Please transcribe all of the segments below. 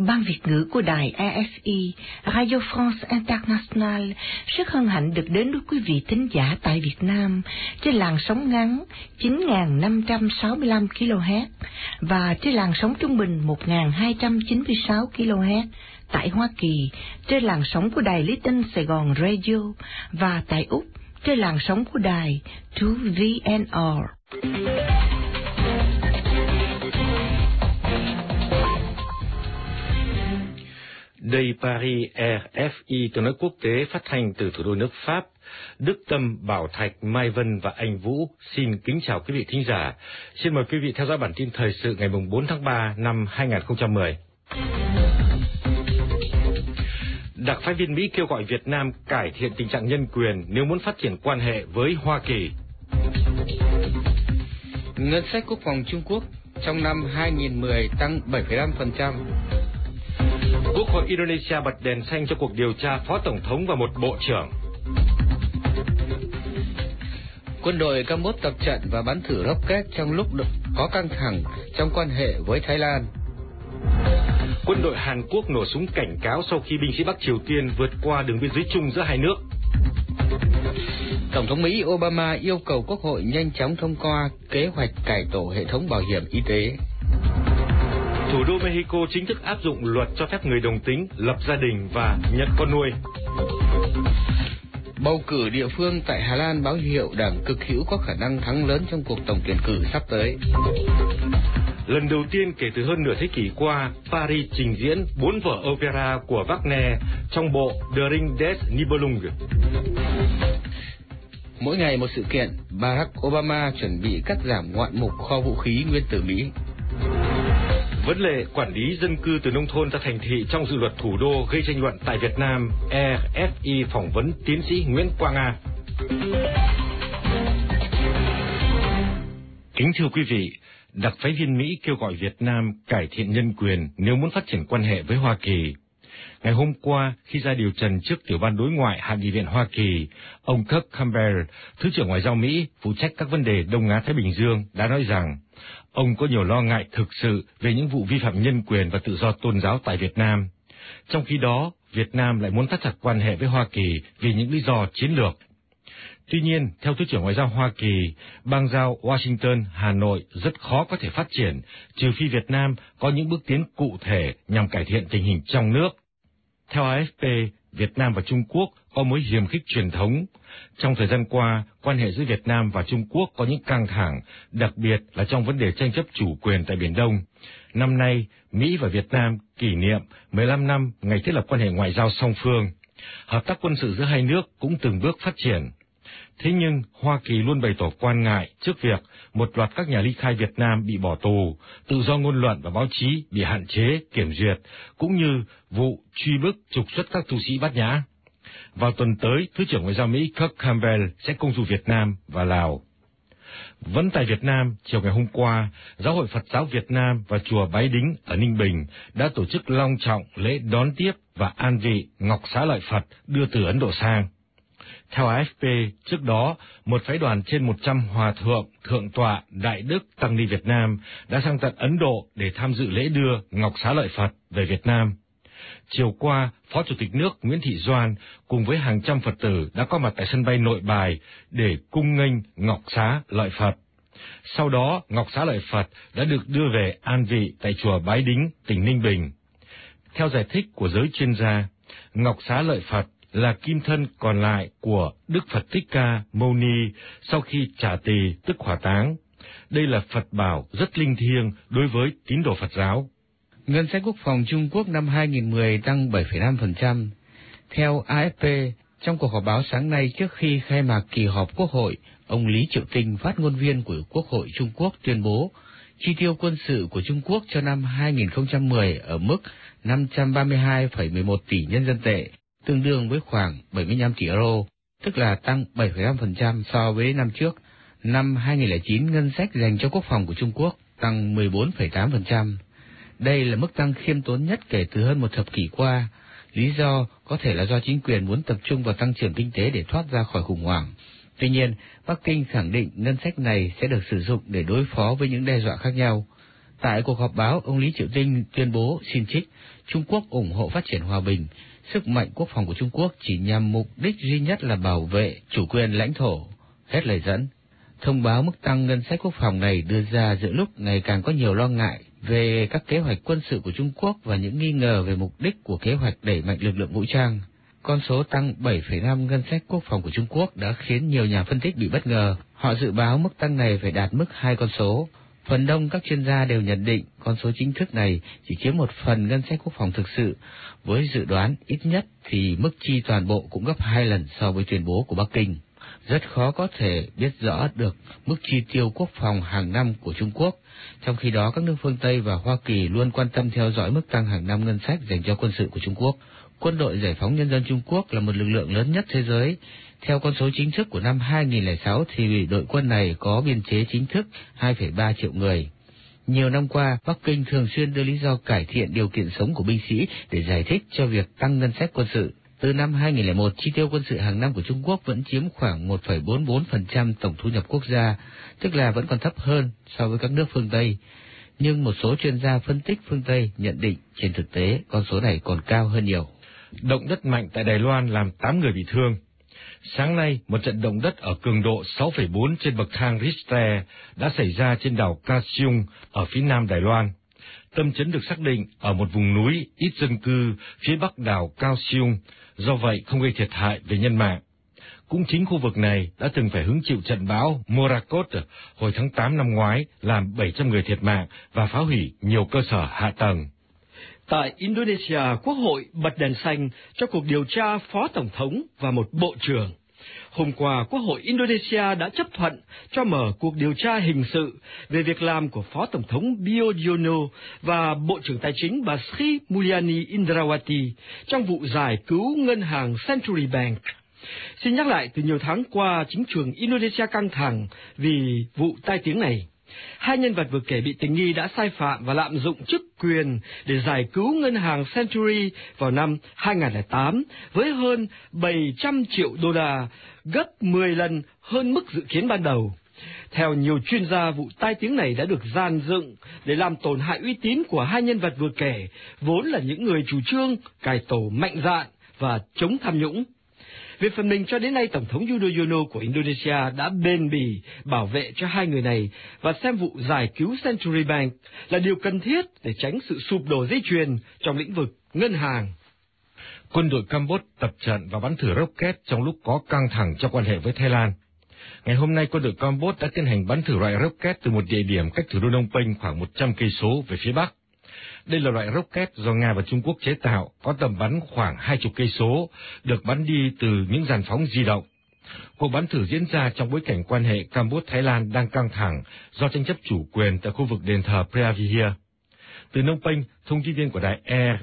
Ban Việt ngữ của đài RFI, Radio France Internationale rất hân hạnh được đến với quý vị thính giả tại Việt Nam trên làn sóng ngắn 9.565 kHz và trên làn sóng trung bình 1.296 kHz, tại Hoa Kỳ trên làn sóng của đài Lý Tinh Sài Gòn Radio và tại Úc trên làn sóng của đài 2VNR. Đây Paris, RFI tiếng nói quốc tế phát thanh từ thủ đô nước Pháp. Đức Tâm, Bảo Thạch, Mai Vân và Anh Vũ xin kính chào quý vị thính giả. Xin mời quý vị theo dõi bản tin thời sự ngày 4 tháng 3 năm 2010. Đặc phái viên Mỹ kêu gọi Việt Nam cải thiện tình trạng nhân quyền nếu muốn phát triển quan hệ với Hoa Kỳ. Ngân sách quốc phòng Trung Quốc trong năm 2010 tăng 7,5%. Quốc hội Indonesia bật đèn xanh cho cuộc điều tra phó tổng thống và một bộ trưởng. Quân đội Campuchia tập trận và bắn thử rocket trong lúc có căng thẳng trong quan hệ với Thái Lan. Quân đội Hàn Quốc nổ súng cảnh cáo sau khi binh sĩ Bắc Triều Tiên vượt qua đường biên giới chung giữa hai nước. Tổng thống Mỹ Obama yêu cầu Quốc hội nhanh chóng thông qua kế hoạch cải tổ hệ thống bảo hiểm y tế. Thủ đô Mexico chính thức áp dụng luật cho phép người đồng tính lập gia đình và nhận con nuôi. Bầu cử địa phương tại Hà Lan báo hiệu đảng cực hữu có khả năng thắng lớn trong cuộc tổng tuyển cử sắp tới. Lần đầu tiên kể từ hơn nửa thế kỷ qua, Paris trình diễn 4 vở opera của Wagner trong bộ Der Ring des Nibelungen. Mỗi ngày một sự kiện, Barack Obama chuẩn bị cắt giảm ngoạn mục kho vũ khí nguyên tử Mỹ. Vấn đề quản lý dân cư từ nông thôn ra thành thị trong dự luật thủ đô gây tranh luận tại Việt Nam. RFI phỏng vấn tiến sĩ Nguyễn Quang A. Kính thưa quý vị, đặc phái viên Mỹ kêu gọi Việt Nam cải thiện nhân quyền nếu muốn phát triển quan hệ với Hoa Kỳ. Ngày hôm qua, khi ra điều trần trước Tiểu ban Đối ngoại Hạ nghị viện Hoa Kỳ, ông Kirk Campbell, Thứ trưởng Ngoại giao Mỹ, phụ trách các vấn đề Đông Á-Thái Bình Dương, đã nói rằng ông có nhiều lo ngại thực sự về những vụ vi phạm nhân quyền và tự do tôn giáo tại Việt Nam. Trong khi đó, Việt Nam lại muốn thắt chặt quan hệ với Hoa Kỳ vì những lý do chiến lược. Tuy nhiên, theo Thứ trưởng Ngoại giao Hoa Kỳ, bang giao Washington, Hà Nội rất khó có thể phát triển, trừ phi Việt Nam có những bước tiến cụ thể nhằm cải thiện tình hình trong nước. Theo AFP, Việt Nam và Trung Quốc có mối hiềm khích truyền thống. Trong thời gian qua, quan hệ giữa Việt Nam và Trung Quốc có những căng thẳng, đặc biệt là trong vấn đề tranh chấp chủ quyền tại Biển Đông. Năm nay, Mỹ và Việt Nam kỷ niệm 15 năm ngày thiết lập quan hệ ngoại giao song phương. Hợp tác quân sự giữa hai nước cũng từng bước phát triển. Thế nhưng, Hoa Kỳ luôn bày tỏ quan ngại trước việc một loạt các nhà ly khai Việt Nam bị bỏ tù, tự do ngôn luận và báo chí bị hạn chế, kiểm duyệt, cũng như vụ truy bức trục xuất các tu sĩ Bát Nhã. Vào tuần tới, Thứ trưởng Ngoại giao Mỹ Kirk Campbell sẽ công du Việt Nam và Lào. Vẫn tại Việt Nam, chiều ngày hôm qua, Giáo hội Phật giáo Việt Nam và Chùa Bái Đính ở Ninh Bình đã tổ chức long trọng lễ đón tiếp và an vị Ngọc Xá Lợi Phật đưa từ Ấn Độ sang. Theo AFP, trước đó, một phái đoàn trên 100 hòa thượng, thượng tọa, đại đức, tăng ni Việt Nam đã sang tận Ấn Độ để tham dự lễ đưa Ngọc Xá Lợi Phật về Việt Nam. Chiều qua, Phó Chủ tịch nước Nguyễn Thị Doan cùng với hàng trăm Phật tử đã có mặt tại sân bay Nội Bài để cung nghênh Ngọc Xá Lợi Phật. Sau đó, Ngọc Xá Lợi Phật đã được đưa về an vị tại Chùa Bái Đính, tỉnh Ninh Bình. Theo giải thích của giới chuyên gia, Ngọc Xá Lợi Phật là kim thân còn lại của Đức Phật Thích Ca Mâu Ni sau khi trả tỳ tức hỏa táng. Đây là Phật bảo rất linh thiêng đối với tín đồ Phật giáo. Ngân sách quốc phòng Trung Quốc năm 2010 tăng 7,5%. Theo AFP, trong cuộc họp báo sáng nay trước khi khai mạc kỳ họp Quốc hội, ông Lý Triệu Tinh, phát ngôn viên của Quốc hội Trung Quốc tuyên bố chi tiêu quân sự của Trung Quốc cho năm 2010 ở mức 532,11 tỷ nhân dân tệ, tương đương với khoảng 75 tỷ euro, tức là tăng 7,5% so với năm trước. Năm 2009, ngân sách dành cho quốc phòng của Trung Quốc tăng 14,8%. Đây là mức tăng khiêm tốn nhất kể từ hơn một thập kỷ qua. Lý do có thể là do chính quyền muốn tập trung vào tăng trưởng kinh tế để thoát ra khỏi khủng hoảng. Tuy nhiên, Bắc Kinh khẳng định ngân sách này sẽ được sử dụng để đối phó với những đe dọa khác nhau. Tại cuộc họp báo, ông Lý Triệu Tinh tuyên bố xin trích, Trung Quốc ủng hộ phát triển hòa bình. Sức mạnh quốc phòng của Trung Quốc chỉ nhằm mục đích duy nhất là bảo vệ chủ quyền lãnh thổ. Hết lời dẫn. Thông báo mức tăng ngân sách quốc phòng này đưa ra giữa lúc ngày càng có nhiều lo ngại về các kế hoạch quân sự của Trung Quốc và những nghi ngờ về mục đích của kế hoạch đẩy mạnh lực lượng vũ trang. Con số tăng 7,5 ngân sách quốc phòng của Trung Quốc đã khiến nhiều nhà phân tích bị bất ngờ. Họ dự báo mức tăng này phải đạt mức 2 con số. Phần đông các chuyên gia đều nhận định con số chính thức này chỉ chiếm một phần ngân sách quốc phòng thực sự, với dự đoán ít nhất thì mức chi toàn bộ cũng gấp 2 lần so với tuyên bố của Bắc Kinh. Rất khó có thể biết rõ được mức chi tiêu quốc phòng hàng năm của Trung Quốc, trong khi đó các nước phương Tây và Hoa Kỳ luôn quan tâm theo dõi mức tăng hàng năm ngân sách dành cho quân sự của Trung Quốc. Quân đội Giải phóng Nhân dân Trung Quốc là một lực lượng lớn nhất thế giới. Theo con số chính thức của năm 2006 thì đội quân này có biên chế chính thức 2,3 triệu người. Nhiều năm qua, Bắc Kinh thường xuyên đưa lý do cải thiện điều kiện sống của binh sĩ để giải thích cho việc tăng ngân sách quân sự. Từ năm 2001, chi tiêu quân sự hàng năm của Trung Quốc vẫn chiếm khoảng 1,44% tổng thu nhập quốc gia, tức là vẫn còn thấp hơn so với các nước phương Tây. Nhưng một số chuyên gia phân tích phương Tây nhận định trên thực tế con số này còn cao hơn nhiều. Động đất mạnh tại Đài Loan làm 8 người bị thương. Sáng nay, một trận động đất ở cường độ 6,4 trên bậc thang Richter đã xảy ra trên đảo Kaohsiung ở phía nam Đài Loan. Tâm chấn được xác định ở một vùng núi ít dân cư phía bắc đảo Kaohsiung, do vậy không gây thiệt hại về nhân mạng. Cũng chính khu vực này đã từng phải hứng chịu trận bão Morakot hồi tháng 8 năm ngoái, làm 700 người thiệt mạng và phá hủy nhiều cơ sở hạ tầng. Tại Indonesia, Quốc hội bật đèn xanh cho cuộc điều tra phó tổng thống và một bộ trưởng. Hôm qua, Quốc hội Indonesia đã chấp thuận cho mở cuộc điều tra hình sự về việc làm của Phó Tổng thống Yudhoyono và Bộ trưởng Tài chính bà Sri Mulyani Indrawati trong vụ giải cứu ngân hàng Century Bank. Xin nhắc lại, từ nhiều tháng qua, chính trường Indonesia căng thẳng vì vụ tai tiếng này. Hai nhân vật vừa kể bị tình nghi đã sai phạm và lạm dụng chức quyền để giải cứu ngân hàng Century vào năm 2008 với hơn 700 triệu đô la, gấp 10 lần hơn mức dự kiến ban đầu. Theo nhiều chuyên gia, vụ tai tiếng này đã được dàn dựng để làm tổn hại uy tín của hai nhân vật vừa kể, vốn là những người chủ trương cải tổ mạnh dạn và chống tham nhũng. Về phần mình, cho đến nay, Tổng thống Yudhoyono của Indonesia đã bền bỉ bảo vệ cho hai người này và xem vụ giải cứu Century Bank là điều cần thiết để tránh sự sụp đổ dây chuyền trong lĩnh vực ngân hàng. Quân đội Campuchia tập trận và bắn thử rocket trong lúc có căng thẳng trong quan hệ với Thái Lan. Ngày hôm nay, quân đội Campuchia đã tiến hành bắn thử loại rocket từ một địa điểm cách thủ đô Phnom Penh khoảng 100 cây số về phía bắc. Đây là loại rocket do Nga và Trung Quốc chế tạo, có tầm bắn khoảng 20 cây số, được bắn đi từ những dàn phóng di động. Cuộc bắn thử diễn ra trong bối cảnh quan hệ Campuchia-Thái Lan đang căng thẳng do tranh chấp chủ quyền tại khu vực đền thờ Preah. Từ Phnom Penh, thông tin viên của đài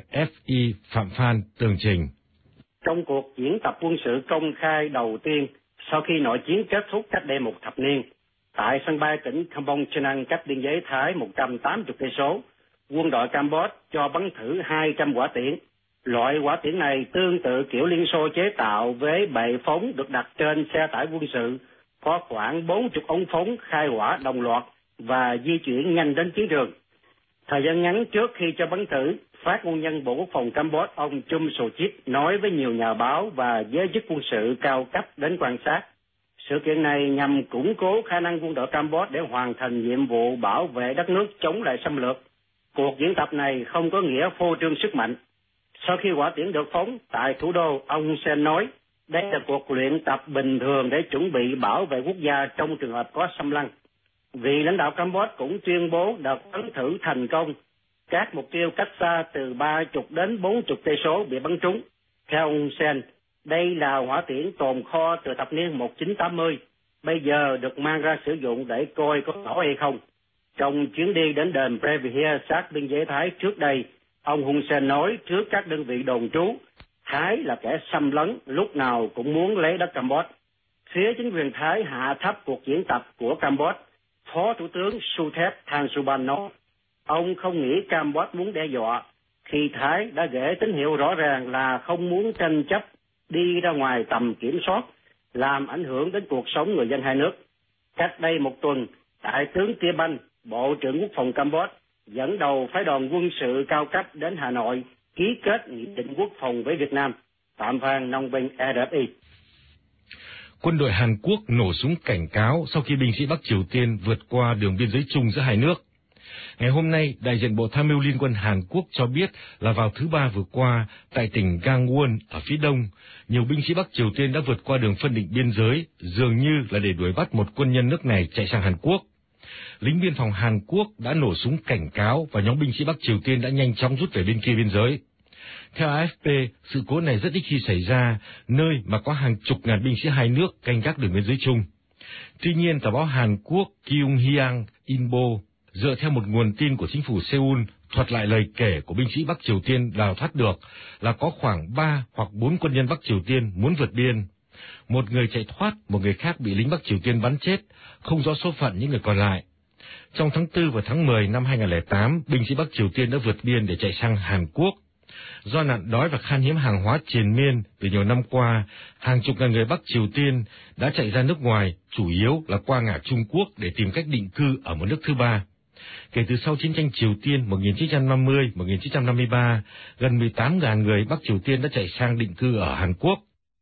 RFI Phạm Phan tường trình. Trong cuộc diễn tập quân sự công khai đầu tiên sau khi nội chiến kết thúc cách đây một thập niên, tại sân bay tỉnh Kampong Chhnang cách biên giới Thái 180 cây số, quân đội Campuchia cho bắn thử 200 quả tiễn. Loại quả tiễn này tương tự kiểu Liên Xô chế tạo với bệ phóng được đặt trên xe tải quân sự, có khoảng 40 ống phóng khai hỏa đồng loạt và di chuyển nhanh đến chiến trường. Thời gian ngắn trước khi cho bắn thử, phát ngôn nhân Bộ Quốc phòng Campuchia ông Chum Sochit nói với nhiều nhà báo và giới chức quân sự cao cấp đến quan sát. Sự kiện này nhằm củng cố khả năng quân đội Campuchia để hoàn thành nhiệm vụ bảo vệ đất nước chống lại xâm lược. Cuộc diễn tập này không có nghĩa phô trương sức mạnh. Sau khi quả tiễn được phóng tại thủ đô, ông Hun Sen nói, đây là cuộc luyện tập bình thường để chuẩn bị bảo vệ quốc gia trong trường hợp có xâm lăng. Vị lãnh đạo Campuchia cũng tuyên bố đợt bắn thử thành công. Các mục tiêu cách xa từ 30 đến 40 cây số bị bắn trúng. Theo ông Hun Sen, đây là hỏa tiễn tồn kho từ thập niên 1980, bây giờ được mang ra sử dụng để coi có nổ hay không. Trong chuyến đi đến đền Preah sát biên giới Thái trước đây, ông Hun Sen nói trước các đơn vị đồn trú, Thái là kẻ xâm lấn, lúc nào cũng muốn lấy đất Campuchia. Phía chính quyền Thái hạ thấp cuộc diễn tập của Campuchia. Phó Thủ tướng Suthep Thanssuban nói, ông không nghĩ Campuchia muốn đe dọa, khi Thái đã gửi tín hiệu rõ ràng là không muốn tranh chấp đi ra ngoài tầm kiểm soát, làm ảnh hưởng đến cuộc sống người dân hai nước. Cách đây một tuần, Đại tướng Tia Banh, Bộ trưởng Quốc phòng Campuchia, dẫn đầu phái đoàn quân sự cao cấp đến Hà Nội ký kết nghị định quốc phòng với Việt Nam, tạm phàn nông binh RFI. Quân đội Hàn Quốc nổ súng cảnh cáo sau khi binh sĩ Bắc Triều Tiên vượt qua đường biên giới chung giữa hai nước. Ngày hôm nay, đại diện Bộ Tham mưu Liên quân Hàn Quốc cho biết là vào thứ Ba vừa qua, tại tỉnh Gangwon ở phía đông, nhiều binh sĩ Bắc Triều Tiên đã vượt qua đường phân định biên giới, dường như là để đuổi bắt một quân nhân nước này chạy sang Hàn Quốc. Lính biên phòng Hàn Quốc đã nổ súng cảnh cáo và nhóm binh sĩ Bắc Triều Tiên đã nhanh chóng rút về bên kia biên giới. Theo AFP, sự cố này rất ít khi xảy ra, nơi mà có hàng chục ngàn binh sĩ hai nước canh gác đường biên giới chung. Tuy nhiên, tờ báo Hàn Quốc Kyunghyang Inbo dựa theo một nguồn tin của chính phủ Seoul thuật lại lời kể của binh sĩ Bắc Triều Tiên đào thoát được là có khoảng 3 hoặc 4 quân nhân Bắc Triều Tiên muốn vượt biên. Một người chạy thoát, một người khác bị lính Bắc Triều Tiên bắn chết, không rõ số phận những người còn lại. Trong tháng 4 và tháng 10 năm 2008, binh sĩ Bắc Triều Tiên đã vượt biên để chạy sang Hàn Quốc. Do nạn đói và khan hiếm hàng hóa triền miên từ nhiều năm qua, hàng chục ngàn người Bắc Triều Tiên đã chạy ra nước ngoài, chủ yếu là qua ngả Trung Quốc để tìm cách định cư ở một nước thứ ba. Kể từ sau chiến tranh Triều Tiên 1950-1953, gần 18.000 người Bắc Triều Tiên đã chạy sang định cư ở Hàn Quốc.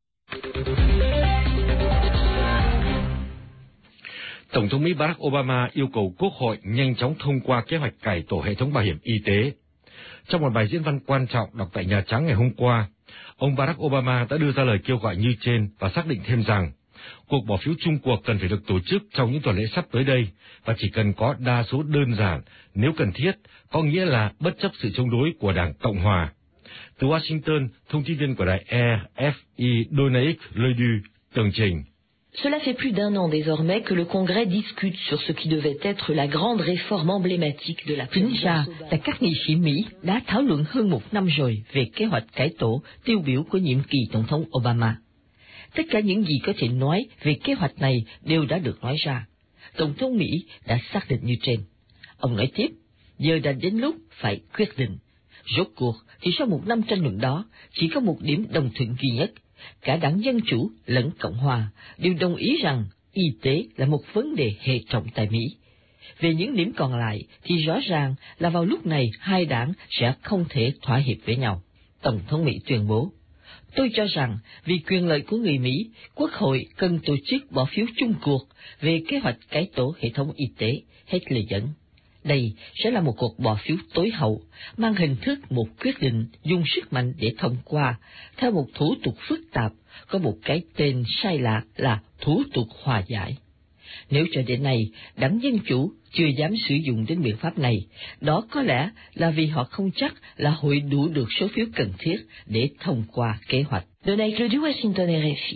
Tổng thống Mỹ Barack Obama yêu cầu Quốc hội nhanh chóng thông qua kế hoạch cải tổ hệ thống bảo hiểm y tế. Trong một bài diễn văn quan trọng đọc tại Nhà Trắng ngày hôm qua, ông Barack Obama đã đưa ra lời kêu gọi như trên và xác định thêm rằng cuộc bỏ phiếu chung cuộc cần phải được tổ chức trong những tuần lễ sắp tới đây và chỉ cần có đa số đơn giản, nếu cần thiết, có nghĩa là bất chấp sự chống đối của Đảng Cộng Hòa. Từ Washington, thông tin viên của đài RFI Dominique Ledoux tường trình. Cela fait plus d'un an désormais que le Congrès discute sur ce qui devait être la grande réforme emblématique de la Chính ra là các nghị sĩ Mỹ đã thảo luận hơn một năm rồi về kế hoạch cải tổ tiêu biểu của nhiệm kỳ Tổng thống Obama. Tất cả những gì có thể nói về kế hoạch này đều đã được nói ra. Tổng thống Mỹ đã xác định như trên. Ông nói tiếp, giờ đã đến lúc phải quyết định. Rốt cuộc thì sau một năm tranh luận đó, chỉ có một điểm đồng thuận duy nhất. Cả đảng Dân Chủ lẫn Cộng Hòa đều đồng ý rằng y tế là một vấn đề hệ trọng tại Mỹ. Về những điểm còn lại thì rõ ràng là vào lúc này hai đảng sẽ không thể thỏa hiệp với nhau. Tổng thống Mỹ tuyên bố, tôi cho rằng vì quyền lợi của người Mỹ, Quốc hội cần tổ chức bỏ phiếu chung cuộc về kế hoạch cải tổ hệ thống y tế, hết lời dẫn. Đây sẽ là một cuộc bỏ phiếu tối hậu, mang hình thức một quyết định dùng sức mạnh để thông qua, theo một thủ tục phức tạp, có một cái tên sai lạc là thủ tục hòa giải. Nếu cho đến nay, đảng Dân Chủ chưa dám sử dụng đến biện pháp này, đó có lẽ là vì họ không chắc là hội đủ được số phiếu cần thiết để thông qua kế hoạch. Dominique Ledoux, Washington, RFI.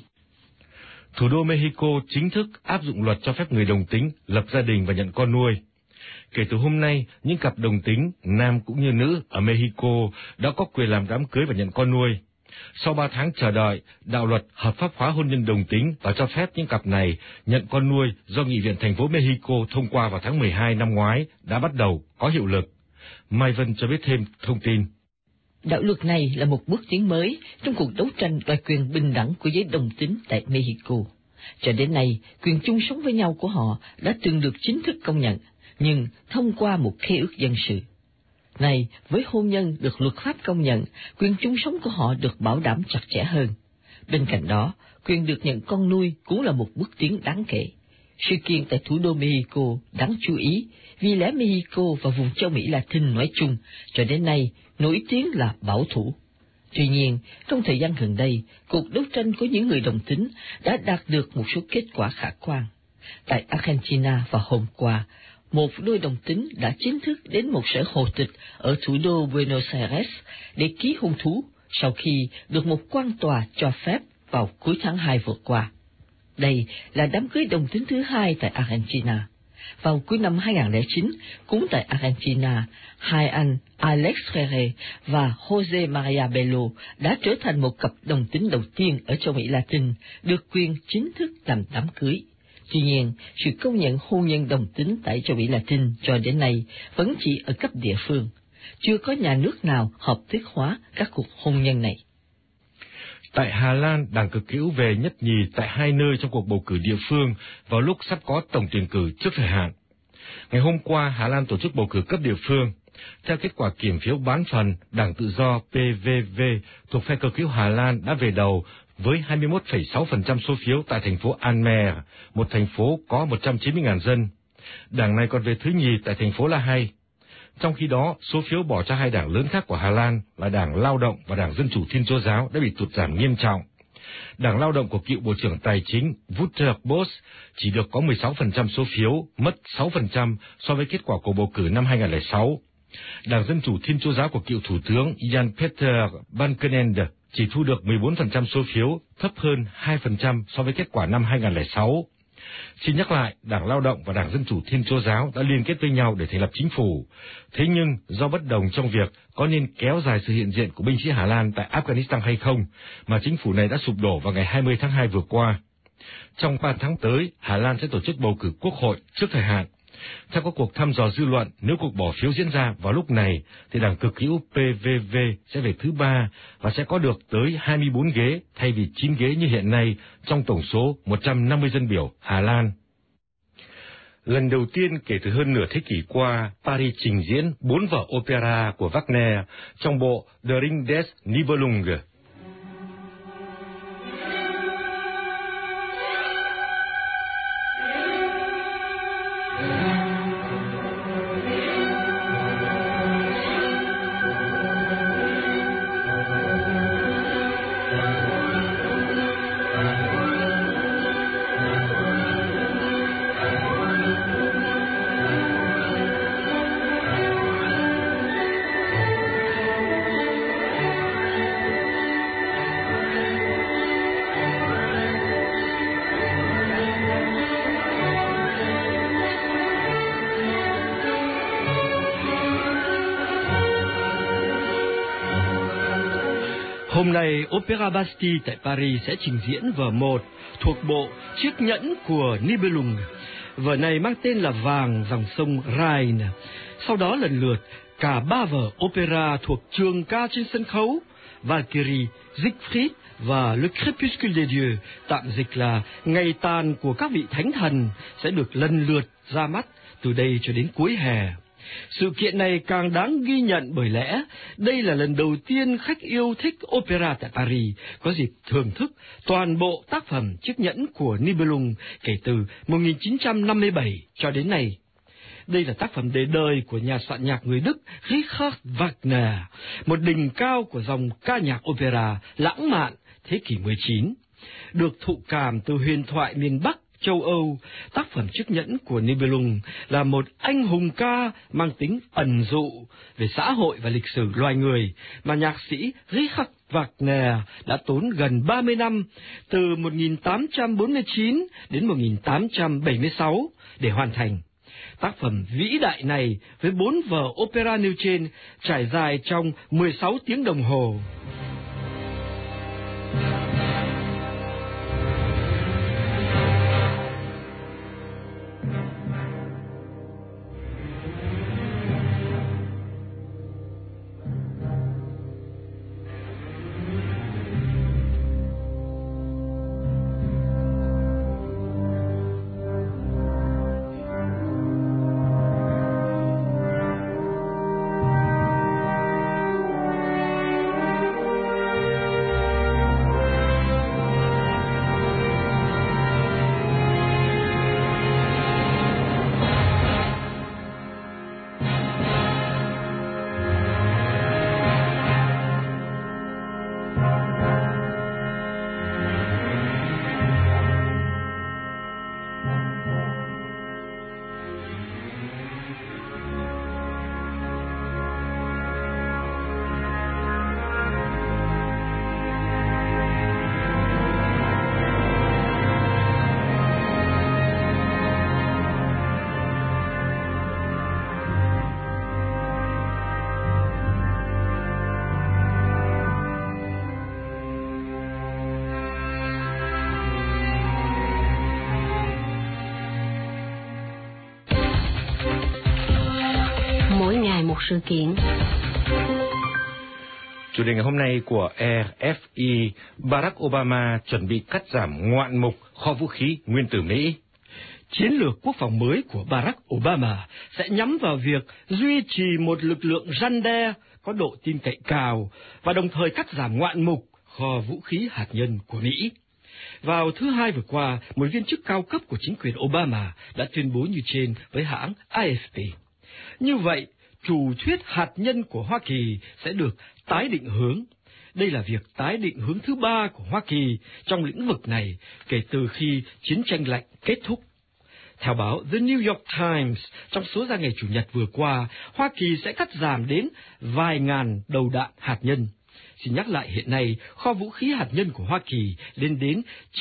Thủ đô Mexico chính thức áp dụng luật cho phép người đồng tính lập gia đình và nhận con nuôi. Kể từ hôm nay, những cặp đồng tính, nam cũng như nữ, ở Mexico đã có quyền làm đám cưới và nhận con nuôi. Sau 3 tháng chờ đợi, đạo luật hợp pháp hóa hôn nhân đồng tính và cho phép những cặp này nhận con nuôi do Nghị viện thành phố Mexico thông qua vào tháng 12 năm ngoái đã bắt đầu có hiệu lực. Mai Vân cho biết thêm thông tin. Đạo luật này là một bước tiến mới trong cuộc đấu tranh đòi quyền bình đẳng của giới đồng tính tại Mexico. Cho đến nay, quyền chung sống với nhau của họ đã từng được chính thức công nhận, nhưng thông qua một khế ước dân sự. Này, với hôn nhân được luật pháp công nhận, quyền chung sống của họ được bảo đảm chặt chẽ hơn. Bên cạnh đó, quyền được nhận con nuôi cũng là một bước tiến đáng kể. Sự kiện tại thủ đô Mexico đáng chú ý vì lẽ Mexico và vùng châu Mỹ Latin nói chung cho đến nay nổi tiếng là bảo thủ. Tuy nhiên, trong thời gian gần đây, cuộc đấu tranh của những người đồng tính đã đạt được một số kết quả khả quan. Tại Argentina vào hôm qua, một đôi đồng tính đã chính thức đến một sở hồ tịch ở thủ đô Buenos Aires để ký hôn thú sau khi được một quan tòa cho phép vào cuối tháng 2 vừa qua. Đây là đám cưới đồng tính thứ hai tại Argentina. Vào cuối năm 2009, cũng tại Argentina, hai anh Alex Ferre và Jose Maria Bello đã trở thành một cặp đồng tính đầu tiên ở châu Mỹ Latin được quyền chính thức làm đám cưới. Tuy nhiên, sự công nhận hôn nhân đồng tính tại châu Mỹ Latin cho đến nay vẫn chỉ ở cấp địa phương. Chưa có nhà nước nào hợp thức hóa các cuộc hôn nhân này. Tại Hà Lan, Đảng Cực hữu về nhất nhì tại 2 nơi trong cuộc bầu cử địa phương vào lúc sắp có tổng tuyển cử trước thời hạn. Ngày hôm qua, Hà Lan tổ chức bầu cử cấp địa phương. Theo kết quả kiểm phiếu bán phần, Đảng Tự do PVV thuộc phe cơ cấu Hà Lan đã về đầu với 21,6% số phiếu tại thành phố Almere, một thành phố có 190.000 dân. Đảng này còn về thứ nhì tại thành phố La Hay. Trong khi đó, số phiếu bỏ cho hai đảng lớn khác của Hà Lan là Đảng Lao động và Đảng Dân Chủ Thiên Chúa Giáo đã bị tụt giảm nghiêm trọng. Đảng Lao động của cựu Bộ trưởng Tài chính Wouter Bos chỉ được có 16% số phiếu, mất 6% so với kết quả của bầu cử năm 2006. Đảng Dân Chủ Thiên Chúa Giáo của cựu Thủ tướng Jan-Peter Balkenende chỉ thu được 14% số phiếu, thấp hơn 2% so với kết quả năm 2006. Xin nhắc lại, Đảng Lao động và Đảng Dân Chủ Thiên Chúa Giáo đã liên kết với nhau để thành lập chính phủ. Thế nhưng, do bất đồng trong việc có nên kéo dài sự hiện diện của binh sĩ Hà Lan tại Afghanistan hay không, mà chính phủ này đã sụp đổ vào ngày 20 tháng 2 vừa qua. Trong 3 tháng tới, Hà Lan sẽ tổ chức bầu cử quốc hội trước thời hạn. Theo các cuộc thăm dò dư luận, nếu cuộc bỏ phiếu diễn ra vào lúc này, thì đảng cực hữu PVV sẽ về thứ 3 và sẽ có được tới 24 ghế thay vì 9 ghế như hiện nay trong tổng số 150 dân biểu Hà Lan. Lần đầu tiên kể từ hơn nửa thế kỷ qua, Paris trình diễn 4 vở opera của Wagner trong bộ Der Ring des Nibelungen. Hôm nay, Opéra Bastille tại Paris sẽ trình diễn vở 1 thuộc bộ Chiếc nhẫn của Nibelung. Vở này mang tên là Vàng dòng sông Rhine. Sau đó lần lượt, cả 3 vở opera thuộc trường ca trên sân khấu, Valkyrie, Siegfried và Le Crépuscule des Dieux, tạm dịch là Ngày tàn của các vị thánh thần, sẽ được lần lượt ra mắt từ đây cho đến cuối hè. Sự kiện này càng đáng ghi nhận bởi lẽ đây là lần đầu tiên khách yêu thích opera tại Paris có dịp thưởng thức toàn bộ tác phẩm Chiếc nhẫn của Nibelung kể từ 1957 cho đến nay. Đây là tác phẩm để đời của nhà soạn nhạc người Đức Richard Wagner, một đỉnh cao của dòng ca nhạc opera lãng mạn thế kỷ 19. Được thụ cảm từ huyền thoại miền Bắc châu Âu, tác phẩm Chiếc nhẫn của Nibelung là một anh hùng ca mang tính ẩn dụ về xã hội và lịch sử loài người mà nhạc sĩ Richard Wagner đã tốn gần 30 năm, từ 1849 đến 1876 để hoàn thành. Tác phẩm vĩ đại này với 4 vở opera nêu trên trải dài trong 16 tiếng đồng hồ. Một sự kiện. Chủ đề ngày hôm nay của RFI, Barack Obama chuẩn bị cắt giảm ngoạn mục kho vũ khí nguyên tử Mỹ. Chiến lược quốc phòng mới của Barack Obama sẽ nhắm vào việc duy trì một lực lượng răn đe có độ tin cậy cao và đồng thời cắt giảm ngoạn mục kho vũ khí hạt nhân của Mỹ. Vào thứ Hai vừa qua, một viên chức cao cấp của chính quyền Obama đã tuyên bố như trên với hãng AFP. Như vậy, chủ thuyết hạt nhân của Hoa Kỳ sẽ được tái định hướng. Đây là việc tái định hướng thứ 3 của Hoa Kỳ trong lĩnh vực này kể từ khi chiến tranh lạnh kết thúc. Theo báo The New York Times, trong số ra ngày Chủ nhật vừa qua, Hoa Kỳ sẽ cắt giảm đến vài ngàn đầu đạn hạt nhân. Xin nhắc lại, hiện nay, kho vũ khí hạt nhân của Hoa Kỳ lên đến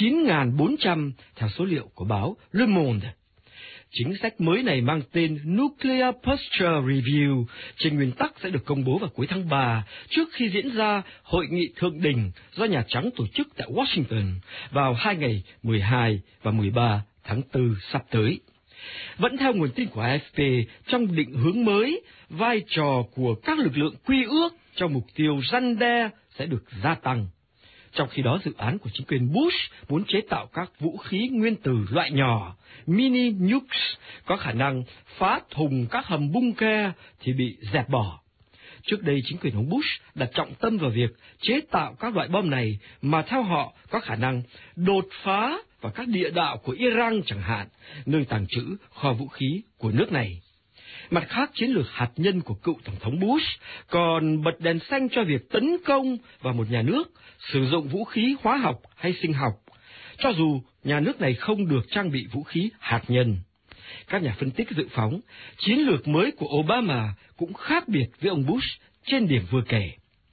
9.400 theo số liệu của báo Le Monde. Chính sách mới này mang tên Nuclear Posture Review, trên nguyên tắc sẽ được công bố vào cuối tháng 3, trước khi diễn ra hội nghị thượng đỉnh do Nhà Trắng tổ chức tại Washington vào 2 ngày 12 và 13 tháng 4 sắp tới. Vẫn theo nguồn tin của AFP, trong định hướng mới, vai trò của các lực lượng quy ước cho mục tiêu răn đe sẽ được gia tăng. Trong khi đó, dự án của chính quyền Bush muốn chế tạo các vũ khí nguyên tử loại nhỏ, mini nukes, có khả năng phá thùng các hầm bunker thì bị dẹp bỏ. Trước đây, chính quyền ông Bush đặt trọng tâm vào việc chế tạo các loại bom này mà theo họ có khả năng đột phá vào các địa đạo của Iran chẳng hạn, nơi tàng trữ kho vũ khí của nước này. Mặt khác, chiến lược hạt nhân của cựu Tổng thống Bush còn bật đèn xanh cho việc tấn công vào một nhà nước sử dụng vũ khí hóa học hay sinh học, cho dù nhà nước này không được trang bị vũ khí hạt nhân. Các nhà phân tích dự phóng, chiến lược mới của Obama cũng khác biệt với ông Bush trên điểm vừa kể.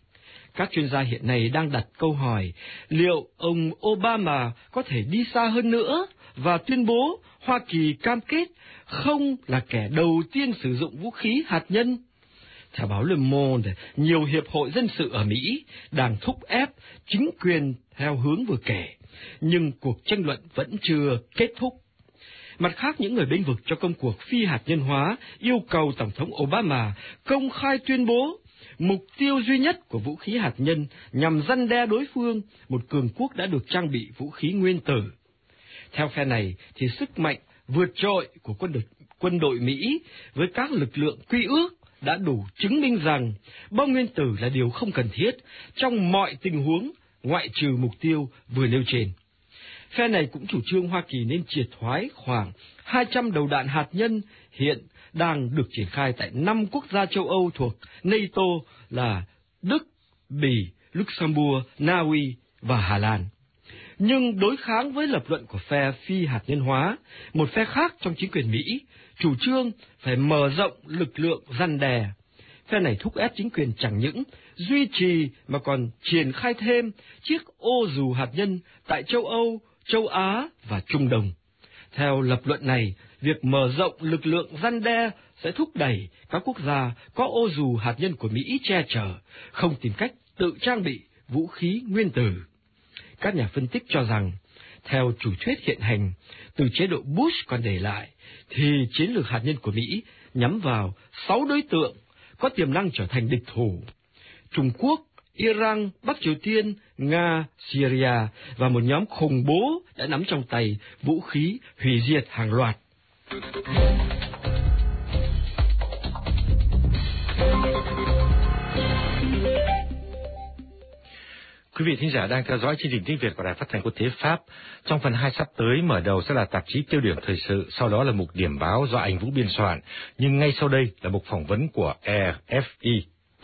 Các chuyên gia hiện nay đang đặt câu hỏi liệu ông Obama có thể đi xa hơn nữa và tuyên bố Hoa Kỳ cam kết không là kẻ đầu tiên sử dụng vũ khí hạt nhân. Theo báo Le Monde, nhiều hiệp hội dân sự ở Mỹ đang thúc ép chính quyền theo hướng vừa kể, nhưng cuộc tranh luận vẫn chưa kết thúc. Mặt khác, những người bênh vực cho công cuộc phi hạt nhân hóa yêu cầu Tổng thống Obama công khai tuyên bố mục tiêu duy nhất của vũ khí hạt nhân nhằm răn đe đối phương, một cường quốc đã được trang bị vũ khí nguyên tử. Theo phe này, thì sức mạnh vượt trội của quân đội Mỹ với các lực lượng quy ước đã đủ chứng minh rằng bom nguyên tử là điều không cần thiết trong mọi tình huống ngoại trừ mục tiêu vừa nêu trên. Phe này cũng chủ trương Hoa Kỳ nên triệt thoái khoảng 200 đầu đạn hạt nhân hiện đang được triển khai tại 5 quốc gia châu Âu thuộc NATO là Đức, Bỉ, Luxembourg, Na Uy và Hà Lan. Nhưng đối kháng với lập luận của phe phi hạt nhân hóa, một phe khác trong chính quyền Mỹ chủ trương phải mở rộng lực lượng răn đe. Phe này thúc ép chính quyền chẳng những duy trì mà còn triển khai thêm chiếc ô dù hạt nhân tại châu Âu, châu Á và Trung Đông. Theo lập luận này, việc mở rộng lực lượng răn đe sẽ thúc đẩy các quốc gia có ô dù hạt nhân của Mỹ che chở, không tìm cách tự trang bị vũ khí nguyên tử. Các nhà phân tích cho rằng, theo chủ thuyết hiện hành, từ chế độ Bush còn để lại, thì chiến lược hạt nhân của Mỹ nhắm vào 6 đối tượng có tiềm năng trở thành địch thủ: Trung Quốc, Iran, Bắc Triều Tiên, Nga, Syria và một nhóm khủng bố đã nắm trong tay vũ khí hủy diệt hàng loạt. Quý vị thính giả đang theo dõi chương trình tiếng Việt của Đài Phát thanh Quốc tế Pháp. Trong phần 2 sắp tới, mở đầu sẽ là tạp chí tiêu điểm thời sự, sau đó là mục điểm báo do anh Vũ biên soạn. Nhưng ngay sau đây là mục phỏng vấn của RFI.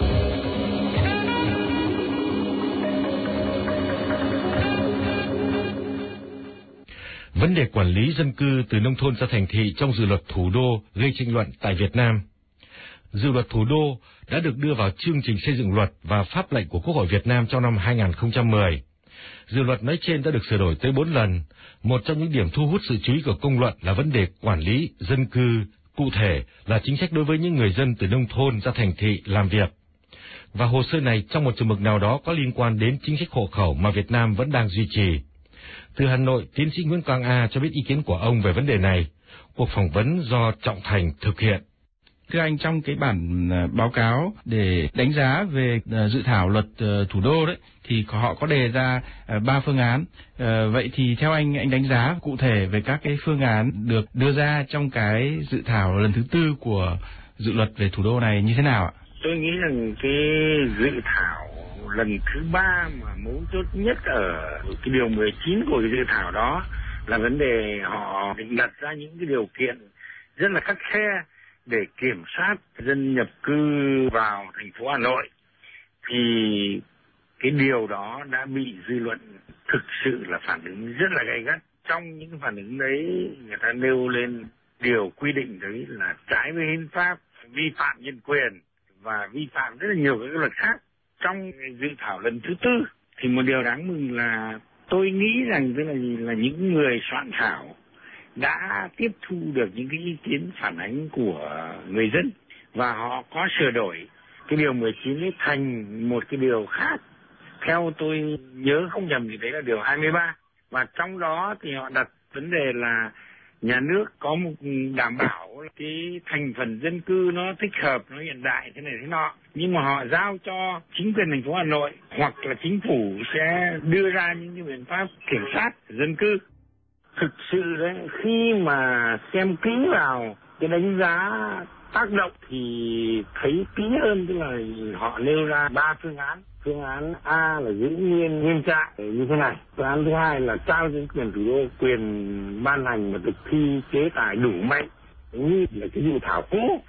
Vấn đề quản lý dân cư từ nông thôn ra thành thị trong dự luật thủ đô gây tranh luận tại Việt Nam. Dự luật thủ đô đã được đưa vào chương trình xây dựng luật và pháp lệnh của Quốc hội Việt Nam trong năm 2010. Dự luật nói trên đã được sửa đổi tới 4 lần. Một trong những điểm thu hút sự chú ý của công luận là vấn đề quản lý dân cư, cụ thể là chính sách đối với những người dân từ nông thôn ra thành thị làm việc. Và hồ sơ này trong một chừng mực nào đó có liên quan đến chính sách hộ khẩu mà Việt Nam vẫn đang duy trì. Từ Hà Nội, tiến sĩ Nguyễn Quang A cho biết ý kiến của ông về vấn đề này. Cuộc phỏng vấn do Trọng Thành thực hiện. Thưa anh, trong cái bản báo cáo để đánh giá về dự thảo luật thủ đô đấy, thì họ có đề ra 3 phương án. Vậy thì theo anh đánh giá cụ thể về các cái phương án được đưa ra trong cái dự thảo lần thứ 4 của dự luật về thủ đô này như thế nào ạ? Tôi nghĩ rằng cái dự thảo lần thứ 3 mà mấu chốt nhất ở cái điều 19 của cái dự thảo đó là vấn đề họ định đặt ra những cái điều kiện rất là khắt khe để kiểm soát dân nhập cư vào thành phố Hà Nội. Thì cái điều đó đã bị dư luận thực sự là phản ứng rất là gay gắt. Trong những phản ứng đấy, người ta nêu lên điều quy định đấy là trái với hiến pháp, vi phạm nhân quyền và vi phạm rất là nhiều các luật khác. Trong dự thảo lần thứ 4 thì một điều đáng mừng là tôi nghĩ rằng tức là những người soạn thảo đã tiếp thu được những cái ý kiến phản ánh của người dân và họ có sửa đổi cái điều 19 ấy thành một cái điều khác. Theo tôi nhớ không nhầm thì đấy là điều 23, và trong đó thì họ đặt vấn đề là nhà nước có một đảm bảo cái thành phần dân cư nó thích hợp, nó hiện đại thế này thế nọ, nhưng mà họ giao cho chính quyền thành phố Hà Nội hoặc là chính phủ sẽ đưa ra những cái biện pháp kiểm soát dân cư. Thực sự đấy, khi mà xem kỹ vào cái đánh giá tác động thì thấy kỹ hơn, tức là họ nêu ra 3 phương án. Phương án A là giữ nguyên trạng như thế này. Phương án thứ hai là trao chính quyền thủ đô quyền ban hành và thực thi chế tài đủ mạnh như là cái dự thảo cũ.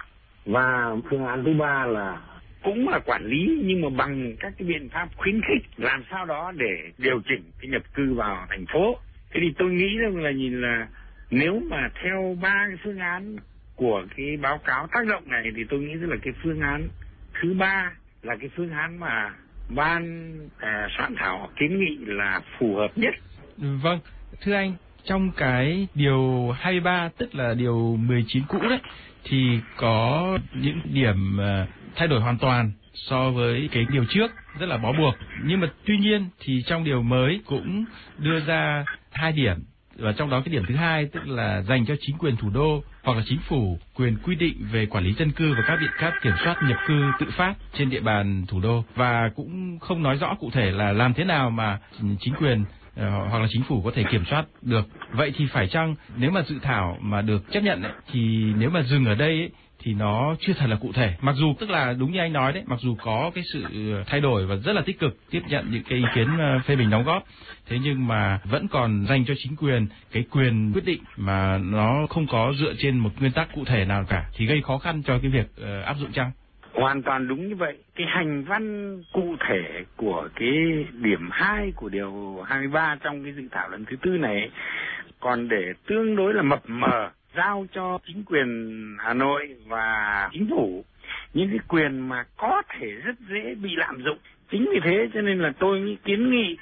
Và phương án thứ 3 là cũng là quản lý nhưng mà bằng các cái biện pháp khuyến khích, làm sao đó để điều chỉnh cái nhập cư vào thành phố. Thế thì tôi nghĩ rằng là nếu mà theo 3 cái phương án của cái báo cáo tác động này thì tôi nghĩ là cái phương án thứ 3 là cái phương án mà ban soạn thảo kiến nghị là phù hợp nhất. Vâng, thưa anh, trong cái điều 23 tức là điều 19 cũ đấy thì có những điểm thay đổi hoàn toàn so với cái điều trước, rất là bó buộc. Nhưng mà tuy nhiên thì trong điều mới cũng đưa ra 2 điểm, và trong đó cái điểm thứ 2 tức là dành cho chính quyền thủ đô hoặc là chính phủ quyền quy định về quản lý dân cư và các biện pháp kiểm soát nhập cư tự phát trên địa bàn thủ đô, và cũng không nói rõ cụ thể là làm thế nào mà chính quyền hoặc là chính phủ có thể kiểm soát được. Vậy thì phải chăng nếu mà dự thảo mà được chấp nhận ấy, thì nếu mà dừng ở đây ấy, thì nó chưa thật là cụ thể. Mặc dù tức là đúng như anh nói đấy, mặc dù có cái sự thay đổi và rất là tích cực tiếp nhận những cái ý kiến phê bình đóng góp, thế nhưng mà vẫn còn dành cho chính quyền cái quyền quyết định mà nó không có dựa trên một nguyên tắc cụ thể nào cả, thì gây khó khăn cho cái việc áp dụng chăng? Hoàn toàn đúng như vậy. Cái hành văn cụ thể của cái điểm 2 của điều 23 trong cái dự thảo lần thứ 4 này còn để tương đối là mập mờ, giao cho chính quyền Hà Nội và chính phủ những cái quyền mà có thể rất dễ bị lạm dụng. Chính vì thế cho nên là tôi kiến nghị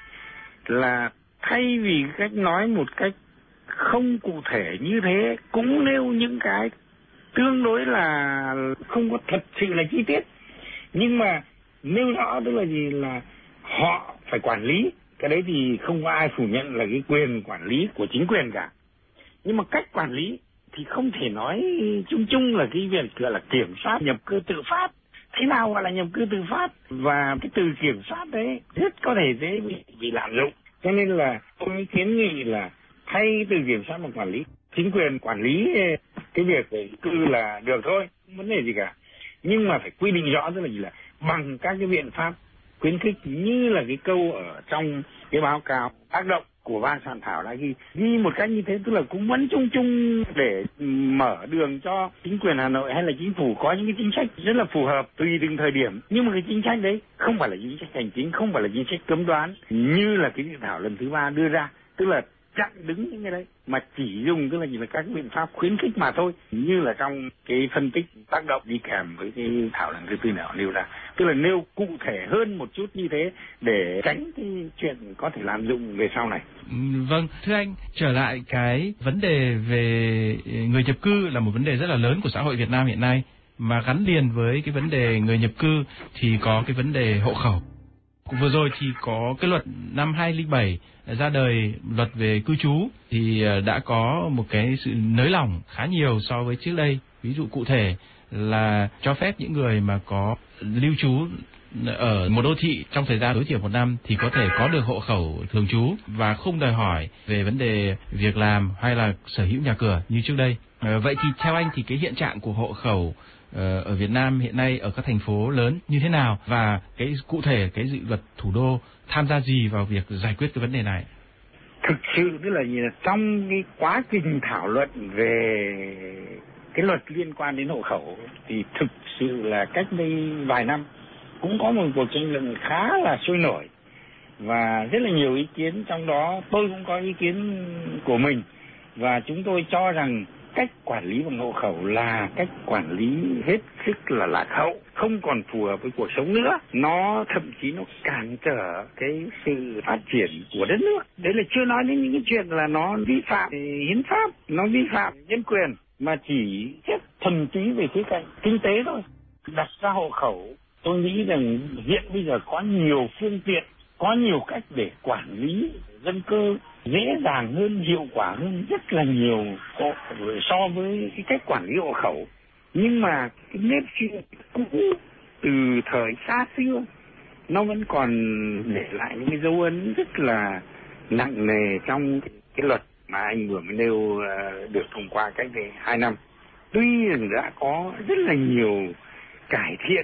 là thay vì cách nói một cách không cụ thể như thế, cũng nêu những cái tương đối là không có thật sự là chi tiết, nhưng mà nêu rõ tức là gì, là họ phải quản lý. Cái đấy thì không có ai phủ nhận là cái quyền quản lý của chính quyền cả, nhưng mà cách quản lý thì không thể nói chung chung là cái việc gọi là kiểm soát nhập cư tự phát. Thế nào gọi là nhập cư tự phát? Và cái từ kiểm soát đấy rất có thể dễ bị lạm dụng. Cho nên là tôi kiến nghị là thay từ kiểm soát một quản lý, chính quyền quản lý cái việc về cư là được thôi, không vấn đề gì cả. Nhưng mà phải quy định rõ, tức là gì, là bằng các cái biện pháp khuyến khích như là cái câu ở trong cái báo cáo tác động của ban soạn thảo đã ghi một cách như thế, tức là cũng vẫn chung chung để mở đường cho chính quyền Hà Nội hay là chính phủ có những cái chính sách rất là phù hợp tùy từng thời điểm. Nhưng mà cái chính sách đấy không phải là chính sách hành chính, không phải là chính sách cấm đoán như là cái dự thảo lần thứ 3 đưa ra, tức là chặn đứng những cái đấy, mà chỉ dùng tức là chỉ là các biện pháp khuyến khích mà thôi, như là trong cái phân tích tác động đi kèm với cái thảo lần thứ 4 nào nêu ra, tức là nêu cụ thể hơn một chút như thế để tránh cái chuyện có thể lạm dụng về sau này. Vâng, thưa anh, trở lại cái vấn đề về người nhập cư là một vấn đề rất là lớn của xã hội Việt Nam hiện nay, mà gắn liền với cái vấn đề người nhập cư thì có cái vấn đề hộ khẩu. Vừa rồi thì có cái luật năm 2007 ra đời, luật về cư trú, thì đã có một cái sự nới lỏng khá nhiều so với trước đây. Ví dụ cụ thể là cho phép những người mà có lưu trú ở một đô thị trong thời gian tối thiểu 1 năm thì có thể có được hộ khẩu thường trú và không đòi hỏi về vấn đề việc làm hay là sở hữu nhà cửa như trước đây. Vậy thì theo anh thì cái hiện trạng của hộ khẩu ở Việt Nam hiện nay ở các thành phố lớn như thế nào, và cái cụ thể cái dự luật thủ đô tham gia gì vào việc giải quyết cái vấn đề này? Thực sự tức là gì, là trong cái quá trình thảo luận về cái luật liên quan đến hộ khẩu thì thực sự là cách đây vài năm cũng có một cuộc tranh luận khá là sôi nổi và rất là nhiều ý kiến, trong đó tôi cũng có ý kiến của mình, và chúng tôi cho rằng cách quản lý bằng hộ khẩu là cách quản lý hết sức là lạc hậu, không còn phù hợp với cuộc sống nữa. Nó thậm chí nó cản trở cái sự phát triển của đất nước. Đấy là chưa nói đến những cái chuyện là nó vi phạm hiến pháp, nó vi phạm nhân quyền, mà chỉ xét thuần túy về khía cạnh kinh tế thôi. Đặt ra hộ khẩu, tôi nghĩ rằng hiện bây giờ có nhiều phương tiện, có nhiều cách để quản lý dân cư dễ dàng hơn, hiệu quả hơn rất là nhiều so với cái cách quản lý hộ khẩu. Nhưng mà cái nếp suy cũ từ thời xa xưa nó vẫn còn để lại những cái dấu ấn rất là nặng nề trong cái luật mà anh vừa mới nêu được thông qua cách đây 2 năm. Tuy rằng đã có rất là nhiều cải thiện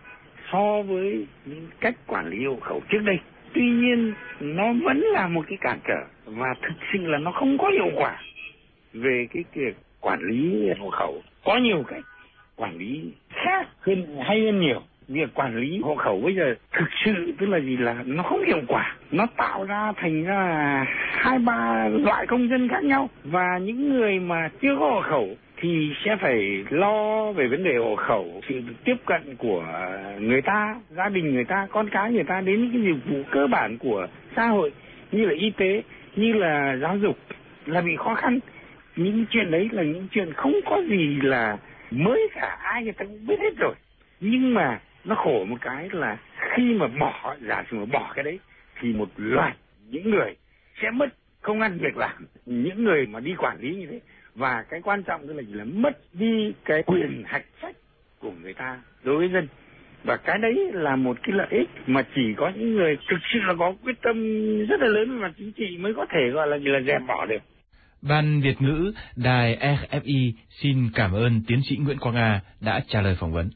so với những cách quản lý hộ khẩu trước đây, tuy nhiên nó vẫn là một cái cản trở và thực sự là nó không có hiệu quả về cái việc quản lý hộ khẩu. Có nhiều cách quản lý khác hơn, hay hơn nhiều. Việc quản lý hộ khẩu bây giờ thực sự tức là gì, là nó không hiệu quả, nó tạo ra thành ra 2-3 loại công dân khác nhau, và những người mà chưa có hộ khẩu thì sẽ phải lo về vấn đề hộ khẩu, sự tiếp cận của người ta, gia đình người ta, con cái người ta đến những cái dịch vụ cơ bản của xã hội như là y tế, như là giáo dục là bị khó khăn. Những chuyện đấy là những chuyện không có gì là mới cả, ai người ta cũng biết hết rồi. Nhưng mà nó khổ một cái là khi mà giả sử mà bỏ cái đấy thì một loạt những người sẽ mất công ăn việc làm, những người mà đi quản lý như thế. Và cái quan trọng là gì, là mất đi cái quyền hạch sách của người ta đối với dân. Và cái đấy là một cái lợi ích mà chỉ có những người thực sự là có quyết tâm rất là lớn về mặt chính trị mới có thể gọi là dẹp bỏ được. Ban Việt ngữ Đài RFI xin cảm ơn tiến sĩ Nguyễn Quang A đã trả lời phỏng vấn.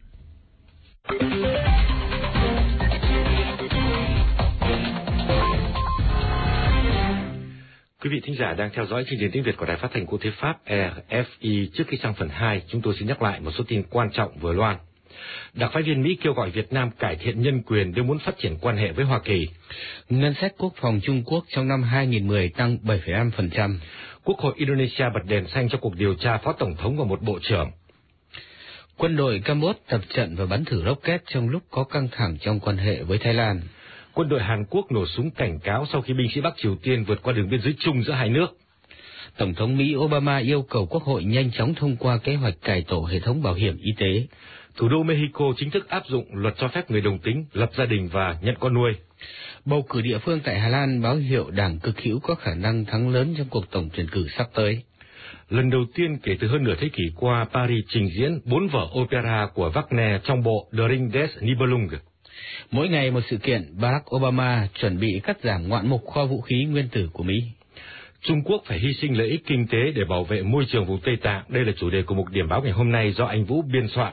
Quý vị thính giả đang theo dõi chương trình tiếng Việt của Đài Phát thanh Quốc tế Pháp RFI. Trước khi sang phần 2, chúng tôi xin nhắc lại một số tin quan trọng vừa loan. Đặc phái viên Mỹ kêu gọi Việt Nam cải thiện nhân quyền nếu muốn phát triển quan hệ với Hoa Kỳ. Ngân sách quốc phòng Trung Quốc trong năm 2010 tăng 7,5%. Quốc hội Indonesia bật đèn xanh cho cuộc điều tra phó tổng thống và một bộ trưởng. Quân đội Campuchia tập trận và bắn thử rocket trong lúc có căng thẳng trong quan hệ với Thái Lan. Quân đội Hàn Quốc nổ súng cảnh cáo sau khi binh sĩ Bắc Triều Tiên vượt qua đường biên giới chung giữa hai nước. Tổng thống Mỹ Obama yêu cầu Quốc hội nhanh chóng thông qua kế hoạch cải tổ hệ thống bảo hiểm y tế. Thủ đô Mexico chính thức áp dụng luật cho phép người đồng tính lập gia đình và nhận con nuôi. Bầu cử địa phương tại Hà Lan báo hiệu đảng cực hữu có khả năng thắng lớn trong cuộc tổng tuyển cử sắp tới. Lần đầu tiên kể từ hơn nửa thế kỷ qua, Paris trình diễn 4 vở opera của Wagner trong bộ Der Ring des Nibelungen. Mỗi ngày một sự kiện, Barack Obama chuẩn bị cắt giảm ngoạn mục kho vũ khí nguyên tử của Mỹ. Trung Quốc phải hy sinh lợi ích kinh tế để bảo vệ môi trường vùng Tây Tạng. Đây là chủ đề của mục điểm báo ngày hôm nay do anh Vũ biên soạn.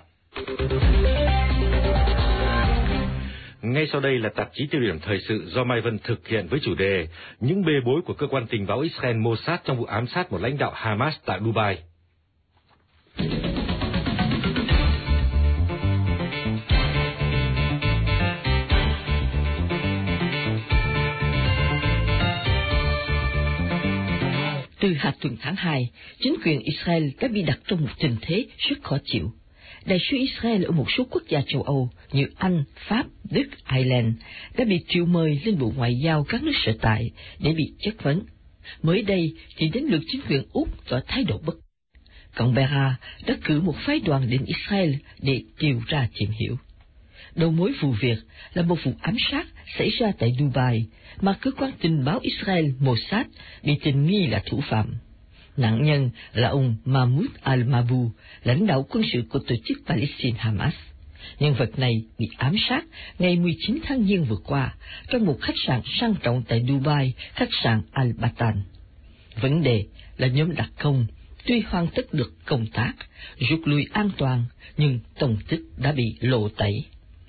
Ngay sau đây là tạp chí tiêu điểm thời sự do Mai Vân thực hiện với chủ đề những bê bối của cơ quan tình báo Israel Mossad trong vụ ám sát một lãnh đạo Hamas tại Dubai. Từ hạ tuần tháng 2, chính quyền Israel đã bị đặt trong một tình thế rất khó chịu. Đại sứ Israel ở một số quốc gia châu Âu như Anh, Pháp, Đức, Ireland đã bị triệu mời lên Bộ Ngoại giao các nước sở tại để bị chất vấn. Mới đây thì đến lượt chính quyền Úc tỏ thái độ bất. Canberra đã cử một phái đoàn đến Israel để điều tra tìm hiểu. Đầu mối vụ việc là một vụ ám sát xảy ra tại Dubai mà cơ quan tình báo Israel Mossad bị tình nghi là thủ phạm. Nạn nhân là ông Mahmoud al-Mabou, lãnh đạo quân sự của tổ chức Palestine Hamas. Nhân vật này bị ám sát ngày 19 tháng Giêng vừa qua trong một khách sạn sang trọng tại Dubai, khách sạn Al-Batan. Vấn đề là nhóm đặc công tuy hoàn tất được công tác, rút lui an toàn, nhưng tông tích đã bị lộ tẩy.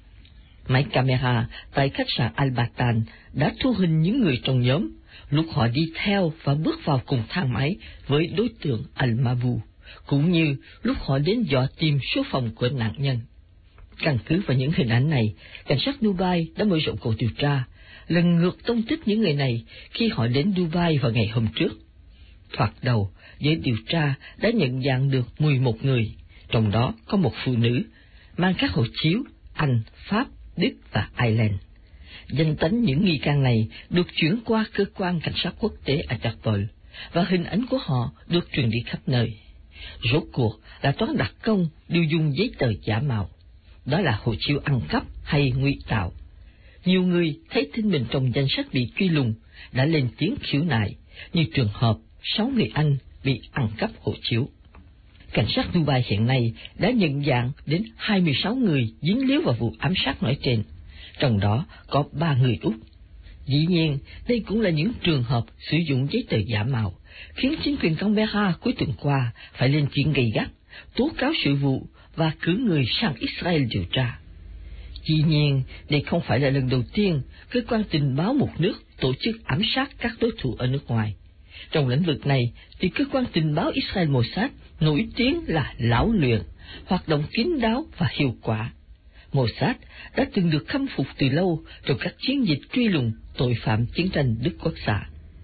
Máy camera tại khách sạn Al-Batan đã thu hình những người trong nhóm lúc họ đi theo và bước vào cùng thang máy với đối tượng Al-Mabou, cũng như lúc họ đến dò tìm số phòng của nạn nhân. Căn cứ vào những hình ảnh này, cảnh sát Dubai đã mở rộng cuộc điều tra, lần ngược tông tích những người này khi họ đến Dubai vào ngày hôm trước. Thoạt đầu, giới điều tra đã nhận dạng được 11 người, trong đó có một phụ nữ, mang các hộ chiếu Anh, Pháp, Đức và Ireland. Danh tính những nghi can này được chuyển qua cơ quan cảnh sát quốc tế Interpol, và hình ảnh của họ được truyền đi khắp nơi. Rốt cuộc là toán đặc công đều dùng giấy tờ giả mạo. Đó là hộ chiếu ăn cắp hay ngụy tạo. Nhiều người thấy tin mình trong danh sách bị truy lùng đã lên tiếng khiếu nại, như trường hợp 6 người Anh bị ăn cắp hộ chiếu. Cảnh sát Dubai hiện nay đã nhận dạng đến 26 người dính líu vào vụ ám sát nói trên, trong đó có 3 người Úc. Dĩ nhiên, đây cũng là những trường hợp sử dụng giấy tờ giả mạo, khiến chính quyền Canberra cuối tuần qua phải lên tiếng gay gắt, tố cáo sự vụ và cử người sang Israel điều tra. Dĩ nhiên, đây không phải là lần đầu tiên cơ quan tình báo một nước tổ chức ám sát các đối thủ ở nước ngoài. Trong lĩnh vực này, thì cơ quan tình báo Israel Mossad nổi tiếng là lão luyện, hoạt động kín đáo và hiệu quả. Mossad đã từng được khâm phục từ lâu trong các chiến dịch truy lùng tội phạm chiến tranh Đức Quốc xã.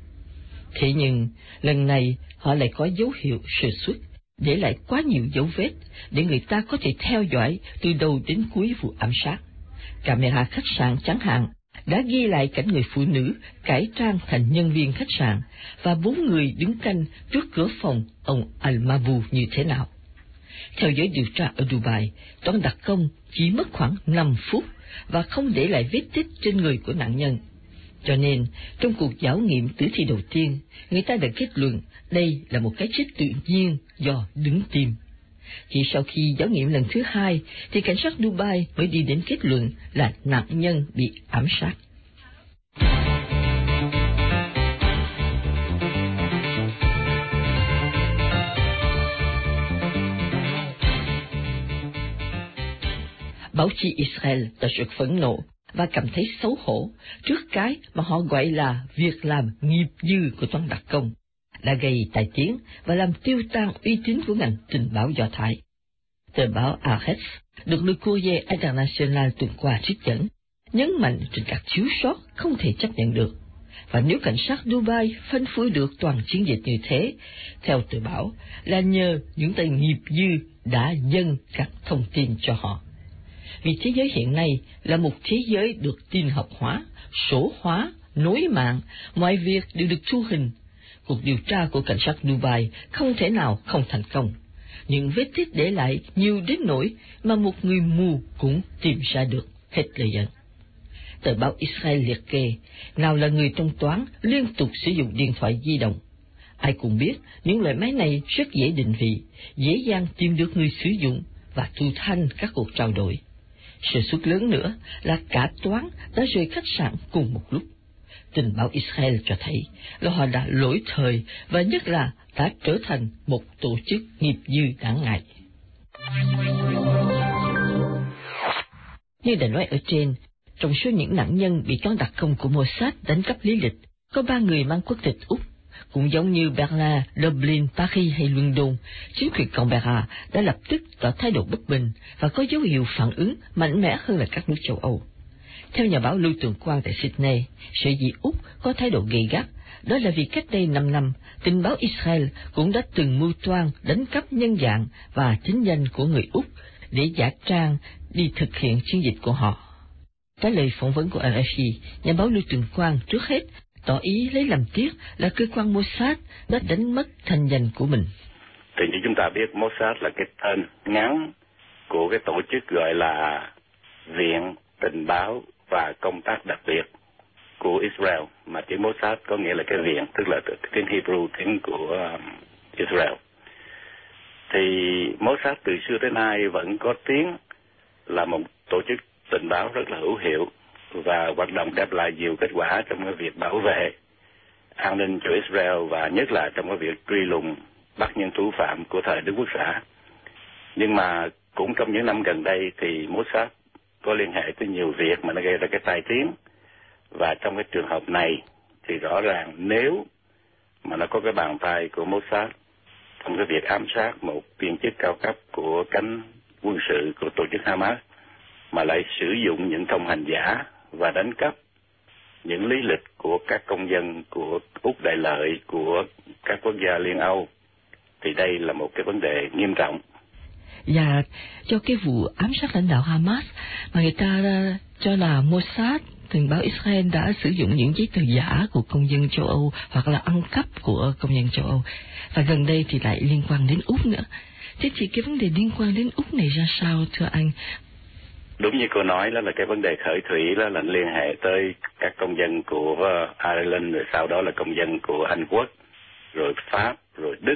Thế nhưng, lần này họ lại có dấu hiệu sơ suất, để lại quá nhiều dấu vết để người ta có thể theo dõi từ đầu đến cuối vụ ám sát. Camera khách sạn chẳng hạn đã ghi lại cảnh người phụ nữ cải trang thành nhân viên khách sạn và 4 người đứng canh trước cửa phòng ông Al-Mabou như thế nào. Theo giới điều tra ở Dubai, toán đặc công chỉ mất khoảng 5 phút và không để lại vết tích trên người của nạn nhân. Cho nên, trong cuộc khảo nghiệm tử thi đầu tiên, người ta đã kết luận đây là một cái chết tự nhiên do đứng tim. Chỉ sau khi khảo nghiệm lần thứ 2, thì cảnh sát Dubai mới đi đến kết luận là nạn nhân bị ám sát. Báo chí Israel đã rất phẫn nộ và cảm thấy xấu hổ trước cái mà họ gọi là việc làm nghiệp dư của toán đặc công, đã gây tai tiếng và làm tiêu tan uy tín của ngành tình báo Do Thái. Tờ báo Haaretz được Le Courrier International tuần qua trích dẫn, nhấn mạnh trên các thiếu sót không thể chấp nhận được. Và nếu cảnh sát Dubai phân phối được toàn chiến dịch như thế, theo tờ báo, là nhờ những tay nghiệp dư đã dâng các thông tin cho họ. Vì thế giới hiện nay là một thế giới được tin học hóa, số hóa, nối mạng, mọi việc đều được thu hình. Cuộc điều tra của cảnh sát Dubai không thể nào không thành công. Những vết tích để lại nhiều đến nỗi mà một người mù cũng tìm ra được, hết lời dẫn. Tờ báo Israel liệt kê, nào là người trong toán liên tục sử dụng điện thoại di động. Ai cũng biết những loại máy này rất dễ định vị, dễ dàng tìm được người sử dụng và thu thanh các cuộc trao đổi. Sự suất lớn nữa là cả toán đã rời khách sạn cùng một lúc. Tình báo Israel cho thấy là họ đã lỗi thời và nhất là đã trở thành một tổ chức nghiệp dư đáng ngại. Như đã nói ở trên, trong số những nạn nhân bị toán đặc công của Mossad đánh cắp lý lịch, có 3 người mang quốc tịch Úc. Cũng giống như Berlin, Dublin, Paris hay London, chính quyền Canberra đã lập tức tỏ thái độ bất bình và có dấu hiệu phản ứng mạnh mẽ hơn là các nước châu Âu. Theo nhà báo Lưu Tường Quang tại Sydney, sở dĩ Úc có thái độ gay gắt, đó là vì cách đây 5 năm, tình báo Israel cũng đã từng mưu toan đánh cắp nhân dạng và chính danh của người Úc để giả trang đi thực hiện chiến dịch của họ. Trả lời phỏng vấn của RFI, nhà báo Lưu Tường Quang trước hết tỏ ý lấy làm tiếc là cơ quan Mossad đã đánh mất thanh danh của mình. Thì như chúng ta biết, Mossad là cái tên ngắn của cái tổ chức gọi là Viện Tình báo và Công tác đặc biệt của Israel, mà chữ Mossad có nghĩa là cái viện, tức là tiếng Hebrew, tiếng của Israel. Thì Mossad từ xưa tới nay vẫn có tiếng là một tổ chức tình báo rất là hữu hiệu và hoạt động đem lại nhiều kết quả trong cái việc bảo vệ an ninh cho Israel và nhất là trong cái việc truy lùng bắt những thủ phạm của thời Đức Quốc xã. Nhưng mà cũng trong những năm gần đây thì Mossad có liên hệ tới nhiều việc mà nó gây ra cái tai tiếng, và trong cái trường hợp này thì rõ ràng nếu mà nó có cái bàn tay của Mossad trong cái việc ám sát một viên chức cao cấp của cánh quân sự của tổ chức Hamas, mà lại sử dụng những thông hành giả và đánh cắp những lý lịch của các công dân của Úc Đại Lợi, của các quốc gia Liên Âu, thì đây là một cái vấn đề nghiêm trọng. Và cho cái vụ ám sát lãnh đạo Hamas mà người ta cho là Mossad, tình báo Israel đã sử dụng những giấy tờ giả của công dân châu Âu hoặc là ăn cắp của công dân châu Âu, và gần đây thì lại liên quan đến Úc nữa. Thế thì cái vấn đề liên quan đến Úc này ra sao thưa anh? Đúng như cô nói, đó là cái vấn đề khởi thủy, đó là liên hệ tới các công dân của Ireland, rồi sau đó là công dân của Anh Quốc, rồi Pháp, rồi Đức.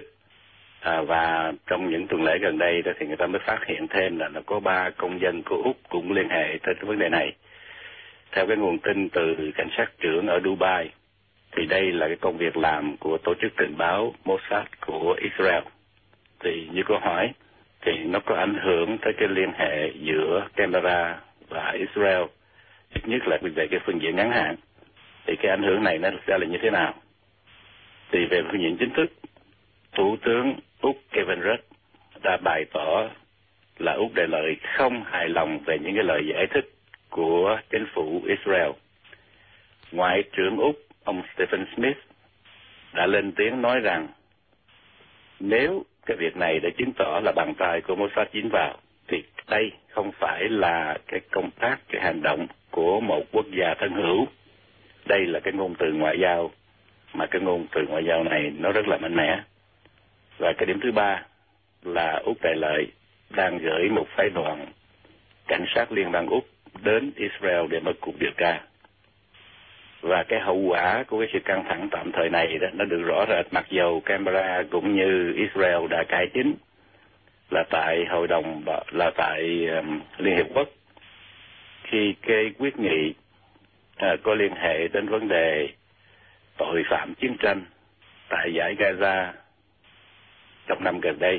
Và trong những tuần lễ gần đây đó thì người ta mới phát hiện thêm là nó có 3 công dân của Úc cũng liên hệ tới cái vấn đề này. Theo cái nguồn tin từ cảnh sát trưởng ở Dubai, thì đây là cái công việc làm của tổ chức tình báo Mossad của Israel. Thì như cô hỏi, thì nó có ảnh hưởng tới cái liên hệ giữa Canberra và Israel, ít nhất là về cái phương diện ngắn hạn. Thì cái ảnh hưởng này nó sẽ là như thế nào? Thì về phương diện chính thức, Thủ tướng Úc Kevin Rudd đã bày tỏ là Úc Đại Lợi không hài lòng về những cái lời giải thích của chính phủ Israel. Ngoại trưởng Úc, ông Stephen Smith, đã lên tiếng nói rằng nếu cái việc này đã chứng tỏ là bàn tay của Mossad dính vào, thì đây không phải là cái công tác, cái hành động của một quốc gia thân hữu. Đây là cái ngôn từ ngoại giao, mà cái ngôn từ ngoại giao này nó rất là mạnh mẽ. Và cái điểm thứ ba là Úc Đại Lợi đang gửi một phái đoàn cảnh sát liên bang Úc đến Israel để mở cuộc điều tra. Và cái hậu quả của cái sự căng thẳng tạm thời này đó, nó được rõ rệt, mặc dầu Canberra cũng như Israel đã cải chính là tại hội đồng, là tại Liên Hiệp Quốc, khi cái quyết nghị có liên hệ đến vấn đề tội phạm chiến tranh tại dải Gaza trong năm gần đây,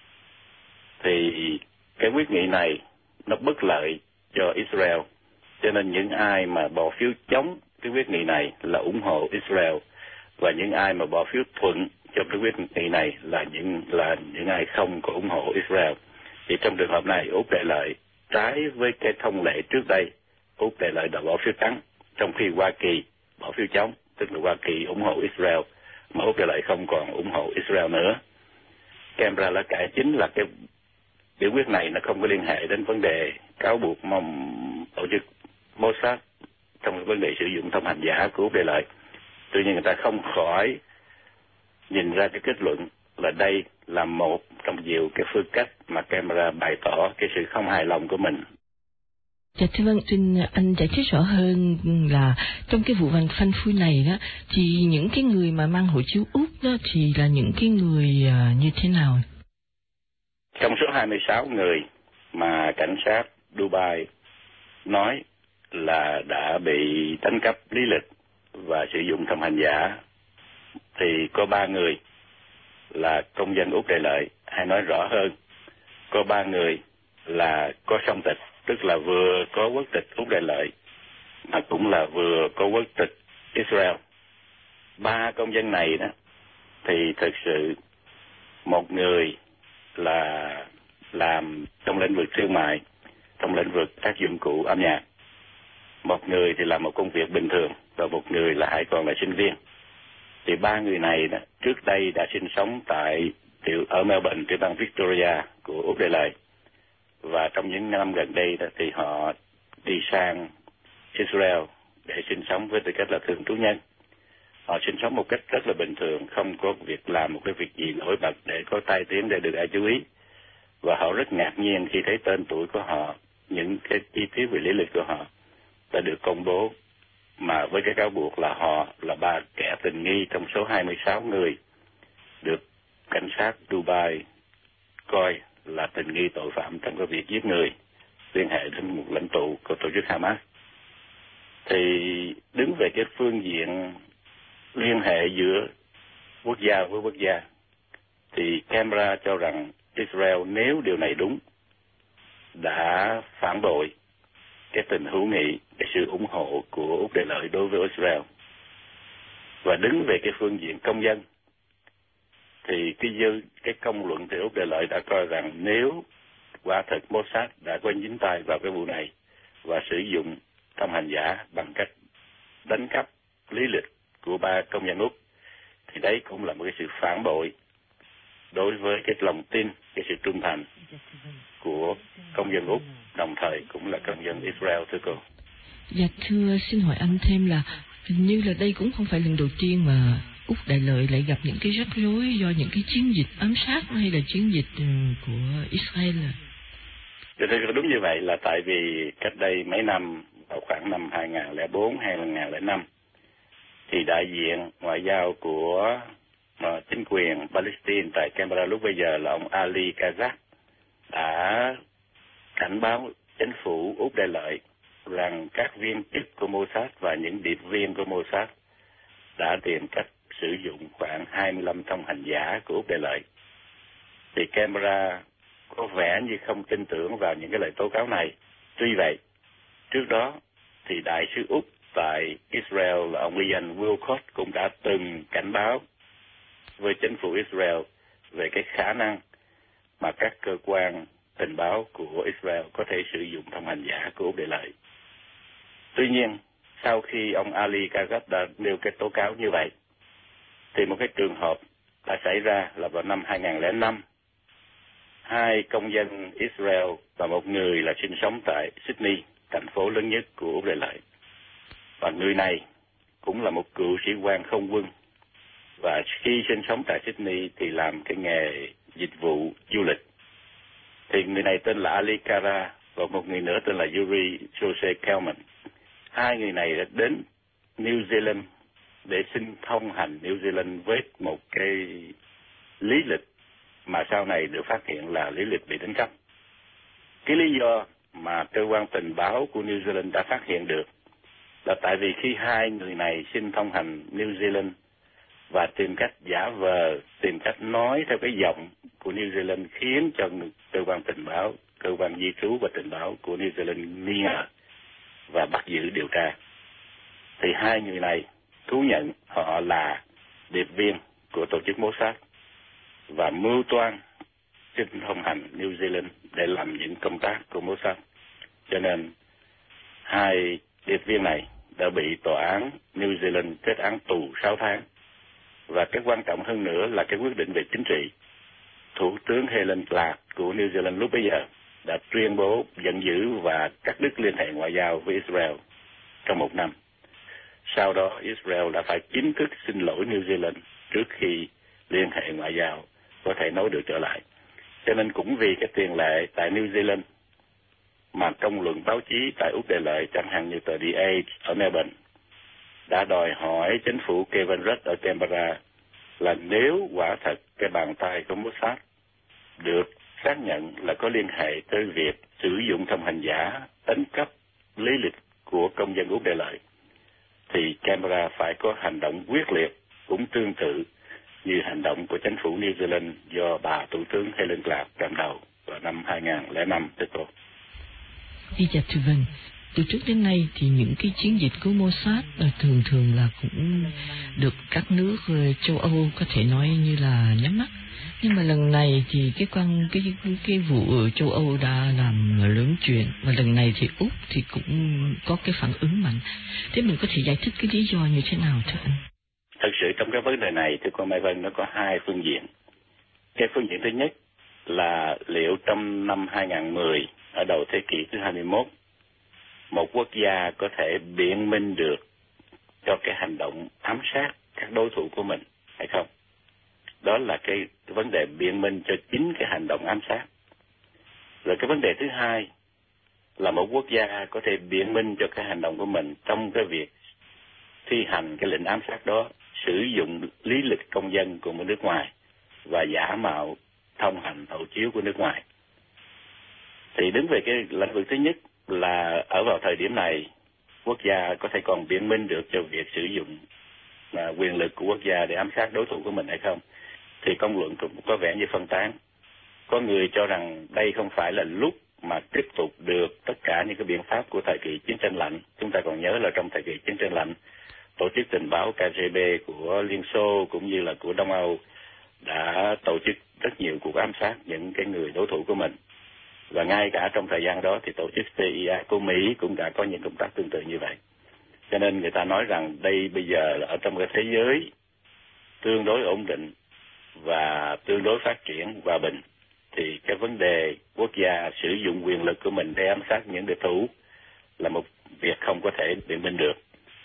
thì cái quyết nghị này nó bất lợi cho Israel, cho nên những ai mà bỏ phiếu chống cái quyết nghị này là ủng hộ Israel, và những ai mà bỏ phiếu thuận cho cái quyết nghị này là những ai không có ủng hộ Israel. Thì trong trường hợp này, Úc Đại Lợi trái với cái thông lệ trước đây, Úc Đại Lợi đã bỏ phiếu trắng, trong khi Hoa Kỳ bỏ phiếu chống, tức là Hoa Kỳ ủng hộ Israel, mà Úc Đại Lợi không còn ủng hộ Israel nữa. Canberra đã cải chính là cái biểu quyết này nó không có liên hệ đến vấn đề cáo buộc tổ chức Mossad trong vấn đề sử dụng thông hành giả của Úc Đại Lợi. Tuy nhiên người ta không khỏi nhìn ra cái kết luận là đây là một trong nhiều cái phương cách mà Canberra bày tỏ cái sự không hài lòng của mình. Dạ thưa vâng, xin anh giải thích rõ hơn là trong cái vụ phanh phui này đó, thì những cái người mà mang hộ chiếu Úc đó thì là những cái người như thế nào? Trong số 26 người mà cảnh sát Dubai nói là đã bị đánh cắp lý lịch và sử dụng thông hành giả, thì có 3 người là công dân Úc Đại Lợi, hay nói rõ hơn, có 3 người là có song tịch, tức là vừa có quốc tịch Úc Đại Lợi mà cũng là vừa có quốc tịch Israel. 3 công dân này đó thì thực sự một người là làm trong lĩnh vực thương mại, trong lĩnh vực các dụng cụ âm nhạc, một người thì làm một công việc bình thường, và một người là hãy còn là sinh viên. Thì 3 người này đó, trước đây đã sinh sống ở Melbourne, tiểu bang Victoria của Úc Đại Lợi, và trong những năm gần đây đó, thì họ đi sang Israel để sinh sống với tư cách là thường trú nhân. Họ sinh sống một cách rất là bình thường, không có việc làm một cái việc gì nổi bật để có tai tiếng để được ai chú ý. Và họ rất ngạc nhiên khi thấy tên tuổi của họ, những cái chi tiết về lý lịch của họ đã được công bố, mà với cái cáo buộc là họ là 3 kẻ tình nghi trong số 26 người được cảnh sát Dubai coi là tình nghi tội phạm trong cái việc giết người liên hệ đến một lãnh tụ của tổ chức Hamas. Thì đứng về cái phương diện liên hệ giữa quốc gia với quốc gia, thì Canberra cho rằng Israel nếu điều này đúng đã phản bội cái tình hữu nghị, cái sự ủng hộ của Úc Đại Lợi đối với Israel. Và đứng về cái phương diện công dân thì cái công luận từ Úc Đại Lợi đã coi rằng nếu quả thật Mossad đã có dính tay vào cái vụ này và sử dụng thông hành giả bằng cách đánh cắp lý lịch của 3 công dân Úc, thì đấy cũng là một cái sự phản bội đối với cái lòng tin, cái sự trung thành của công dân Úc, đồng thời cũng là công dân Israel, thưa cô. Dạ thưa, xin hỏi anh thêm là hình như là đây cũng không phải lần đầu tiên mà Úc Đại Lợi lại gặp những cái rắc rối do những cái chiến dịch ám sát hay là chiến dịch của Israel. Thì đúng như vậy, là tại vì cách đây mấy năm, vào khoảng năm 2004 hay 2005, thì đại diện ngoại giao của chính quyền Palestine tại Canberra lúc bây giờ là ông Ali Kazak đã cảnh báo chính phủ Úc Đại Lợi rằng các viên chức của Mossad và những điệp viên của Mossad đã tìm cách sử dụng khoảng 25 thông hành giả của Úc Đại Lợi. Thì Canberra có vẻ như không tin tưởng vào những cái lời tố cáo này. Tuy vậy, trước đó thì đại sứ Úc tại Israel là ông Ian Wilcott cũng đã từng cảnh báo với chính phủ Israel về cái khả năng mà các cơ quan tình báo của Israel có thể sử dụng thông hành giả của Úc Đại Lợi. Tuy nhiên, sau khi ông Ali Kazak đã nêu cái tố cáo như vậy, thì một cái trường hợp đã xảy ra là vào năm 2005, 2 công dân Israel và một người là sinh sống tại Sydney, thành phố lớn nhất của Úc Đại Lợi. Và người này cũng là một cựu sĩ quan không quân, và khi sinh sống tại Sydney thì làm cái nghề dịch vụ du lịch. Thì người này tên là Ali Kara và một người nữa tên là Yuri Jose Kelman. 2 người này đã đến New Zealand để xin thông hành New Zealand với một cái lý lịch mà sau này được phát hiện là lý lịch bị đánh cắp. Cái lý do mà cơ quan tình báo của New Zealand đã phát hiện được là tại vì khi 2 người này xin thông hành New Zealand và tìm cách giả vờ, tìm cách nói theo cái giọng của New Zealand, khiến cho cơ quan tình báo, cơ quan di trú và tình báo của New Zealand nghi ngờ và bắt giữ điều tra. Thì 2 người này thú nhận họ là điệp viên của tổ chức Mossad và mưu toan xin thông hành New Zealand để làm những công tác của Mossad. Cho nên 2 điệp viên này đã bị tòa án New Zealand kết án tù 6 tháng. Và cái quan trọng hơn nữa là cái quyết định về chính trị. Thủ tướng Helen Clark của New Zealand lúc bấy giờ đã tuyên bố giận dữ và cắt đứt liên hệ ngoại giao với Israel trong 1 năm. Sau đó Israel đã phải chính thức xin lỗi New Zealand trước khi liên hệ ngoại giao có thể nối được trở lại. Cho nên cũng vì cái tiền lệ tại New Zealand mà công luận báo chí tại Úc Đại Lợi, chẳng hạn như tờ The Age ở Melbourne, đã đòi hỏi chính phủ Kevin Rudd ở Canberra là nếu quả thật cái bàn tay của Mossad được xác nhận là có liên hệ tới việc sử dụng thông hành giả đánh cắp lý lịch của công dân Úc Đại Lợi, thì Canberra phải có hành động quyết liệt cũng tương tự như hành động của chính phủ New Zealand do bà Thủ tướng Helen Clark cầm đầu vào năm 2005. Thưa cô. Dạ thưa vâng. Từ trước đến nay thì những cái chiến dịch của Mossad thường là cũng được các nước châu Âu có thể nói như là nhắm mắt. Nhưng mà lần này thì cái vụ ở châu Âu đã làm lớn chuyện, và lần này thì Úc thì cũng có cái phản ứng mạnh. Thế mình có thể giải thích cái lý do như thế nào thưa anh? Thật sự trong cái vấn đề này thì cô Mai Vân nó có 2 phương diện. Cái phương diện thứ nhất là liệu trong năm 2010 ở đầu thế kỷ thứ 21, một quốc gia có thể biện minh được cho cái hành động ám sát các đối thủ của mình hay không? Đó là cái vấn đề biện minh cho chính cái hành động ám sát. Rồi cái vấn đề thứ hai là một quốc gia có thể biện minh cho cái hành động của mình trong cái việc thi hành cái lệnh ám sát đó, sử dụng lý lịch công dân của một nước ngoài và giả mạo thông hành hộ chiếu của nước ngoài. Thì đứng về cái lĩnh vực thứ nhất là ở vào thời điểm này, quốc gia có thể còn biện minh được cho việc sử dụng quyền lực của quốc gia để ám sát đối thủ của mình hay không, thì công luận cũng có vẻ như phân tán. Có người cho rằng đây không phải là lúc mà tiếp tục được tất cả những cái biện pháp của thời kỳ chiến tranh lạnh. Chúng ta còn nhớ là trong thời kỳ chiến tranh lạnh, tổ chức tình báo KGB của Liên Xô cũng như là của Đông Âu đã tổ chức rất nhiều cuộc ám sát những cái người đối thủ của mình. Và ngay cả trong thời gian đó thì tổ chức CIA của Mỹ cũng đã có những công tác tương tự như vậy. Cho nên người ta nói rằng đây bây giờ là ở trong cái thế giới tương đối ổn định và tương đối phát triển hòa bình, thì cái vấn đề quốc gia sử dụng quyền lực của mình để ám sát những địch thủ là một việc không có thể biện minh được.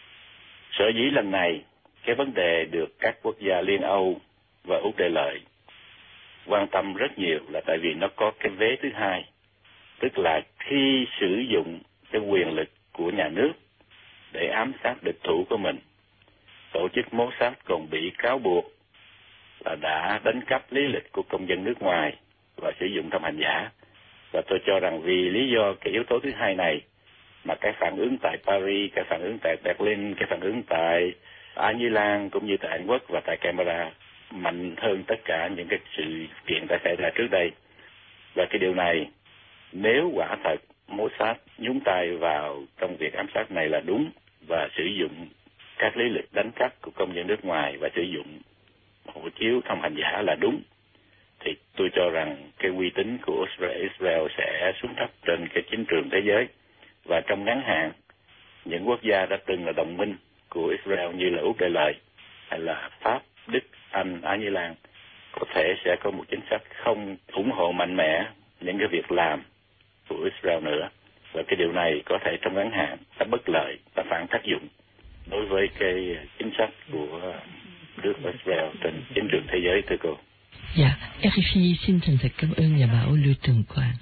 Sở dĩ lần này cái vấn đề được các quốc gia Liên Âu và Úc Đại Lợi quan tâm rất nhiều là tại vì nó có cái vế thứ hai, tức là khi sử dụng cái quyền lực của nhà nước để ám sát địch thủ của mình, tổ chức Mossad còn bị cáo buộc là đã đánh cắp lý lịch của công dân nước ngoài và sử dụng thông hành giả. Và tôi cho rằng vì lý do cái yếu tố thứ hai này mà cái phản ứng tại Paris, cái phản ứng tại Berlin, cái phản ứng tại Ái Nhĩ Lan cũng như tại Anh Quốc và tại Canberra mạnh hơn tất cả những cái sự kiện đã xảy ra trước đây. Và cái điều này, nếu quả thật Mossad nhúng tay vào trong việc ám sát này là đúng và sử dụng các lý lịch đánh cắp của công dân nước ngoài và sử dụng hộ chiếu thông hành giả là đúng, thì tôi cho rằng cái uy tín của Israel sẽ xuống thấp trên cái chính trường thế giới. Và trong ngắn hạn, những quốc gia đã từng là đồng minh của Israel như là Úc Đại Lợi hay là Pháp, Đức, Anh, Ái Nhĩ Lan có thể sẽ có một chính sách không ủng hộ mạnh mẽ những cái việc làm của Israel nữa. Và cái điều này có thể trong ngắn hạn sẽ bất lợi và phản tác dụng đối với cái chính sách của nước Israel trên chính trường thế giới, thưa cô. Dạ, RFI xin thành thật cảm ơn nhà báo Lưu Tường Quang.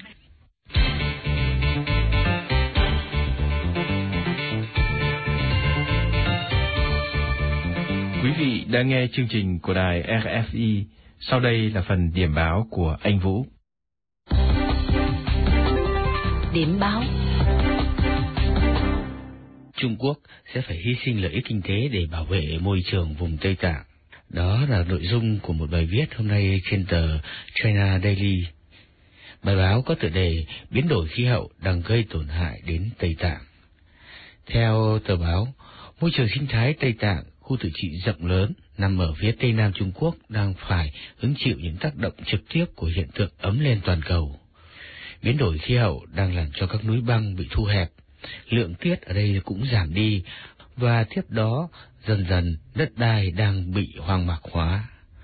Quý vị đang nghe chương trình của đài RFI. Sau đây là phần điểm báo của anh Vũ. Điểm báo. Trung Quốc sẽ phải hy sinh lợi ích kinh tế để bảo vệ môi trường vùng Tây Tạng. Đó là nội dung của một bài viết hôm nay trên tờ China Daily. Bài báo có tựa đề Biến đổi khí hậu đang gây tổn hại đến Tây Tạng. Theo tờ báo, môi trường sinh thái Tây Tạng, khu tự trị rộng lớn nằm ở phía Tây Nam Trung Quốc, đang phải hứng chịu những tác động trực tiếp của hiện tượng ấm lên toàn cầu. Biến đổi khí hậu đang làm cho các núi băng bị thu hẹp, lượng tiết ở đây cũng giảm đi, và tiếp đó dần dần đất đai đang bị hoang mạc hóa.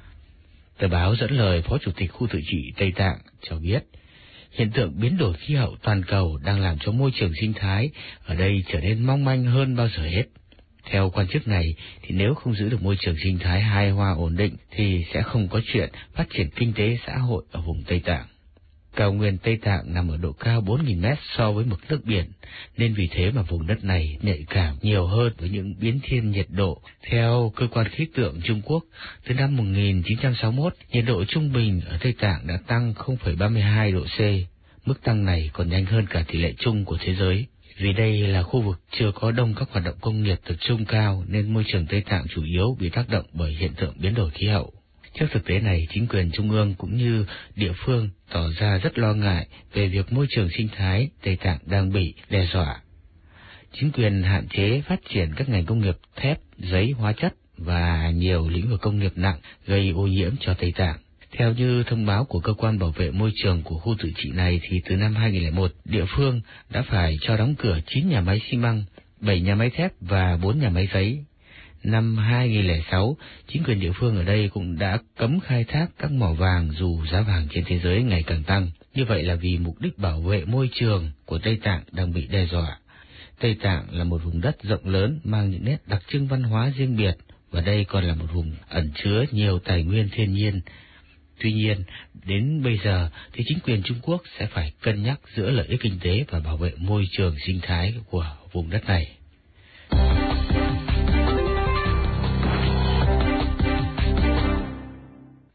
Tờ báo dẫn lời Phó Chủ tịch khu tự trị Tây Tạng cho biết, hiện tượng biến đổi khí hậu toàn cầu đang làm cho môi trường sinh thái ở đây trở nên mong manh hơn bao giờ hết. Theo quan chức này, thì nếu không giữ được môi trường sinh thái hài hòa ổn định thì sẽ không có chuyện phát triển kinh tế xã hội ở vùng Tây Tạng. Cao nguyên Tây Tạng nằm ở độ cao 4.000 mét so với mực nước biển, nên vì thế mà vùng đất này nhạy cảm nhiều hơn với những biến thiên nhiệt độ. Theo cơ quan khí tượng Trung Quốc, từ năm 1961, nhiệt độ trung bình ở Tây Tạng đã tăng 0,32 độ C. Mức tăng này còn nhanh hơn cả tỷ lệ chung của thế giới. Vì đây là khu vực chưa có đông các hoạt động công nghiệp tập trung cao, nên môi trường Tây Tạng chủ yếu bị tác động bởi hiện tượng biến đổi khí hậu. Trước thực tế này, chính quyền trung ương cũng như địa phương tỏ ra rất lo ngại về việc môi trường sinh thái Tây Tạng đang bị đe dọa. Chính quyền hạn chế phát triển các ngành công nghiệp thép, giấy, hóa chất và nhiều lĩnh vực công nghiệp nặng gây ô nhiễm cho Tây Tạng. Theo như thông báo của cơ quan bảo vệ môi trường của khu tự trị này thì từ năm 2001, địa phương đã phải cho đóng cửa 9 nhà máy xi măng, 7 nhà máy thép và 4 nhà máy giấy. Năm 2006, chính quyền địa phương ở đây cũng đã cấm khai thác các mỏ vàng dù giá vàng trên thế giới ngày càng tăng. Như vậy là vì mục đích bảo vệ môi trường của Tây Tạng đang bị đe dọa. Tây Tạng là một vùng đất rộng lớn mang những nét đặc trưng văn hóa riêng biệt, và đây còn là một vùng ẩn chứa nhiều tài nguyên thiên nhiên. Tuy nhiên, đến bây giờ thì chính quyền Trung Quốc sẽ phải cân nhắc giữa lợi ích kinh tế và bảo vệ môi trường sinh thái của vùng đất này.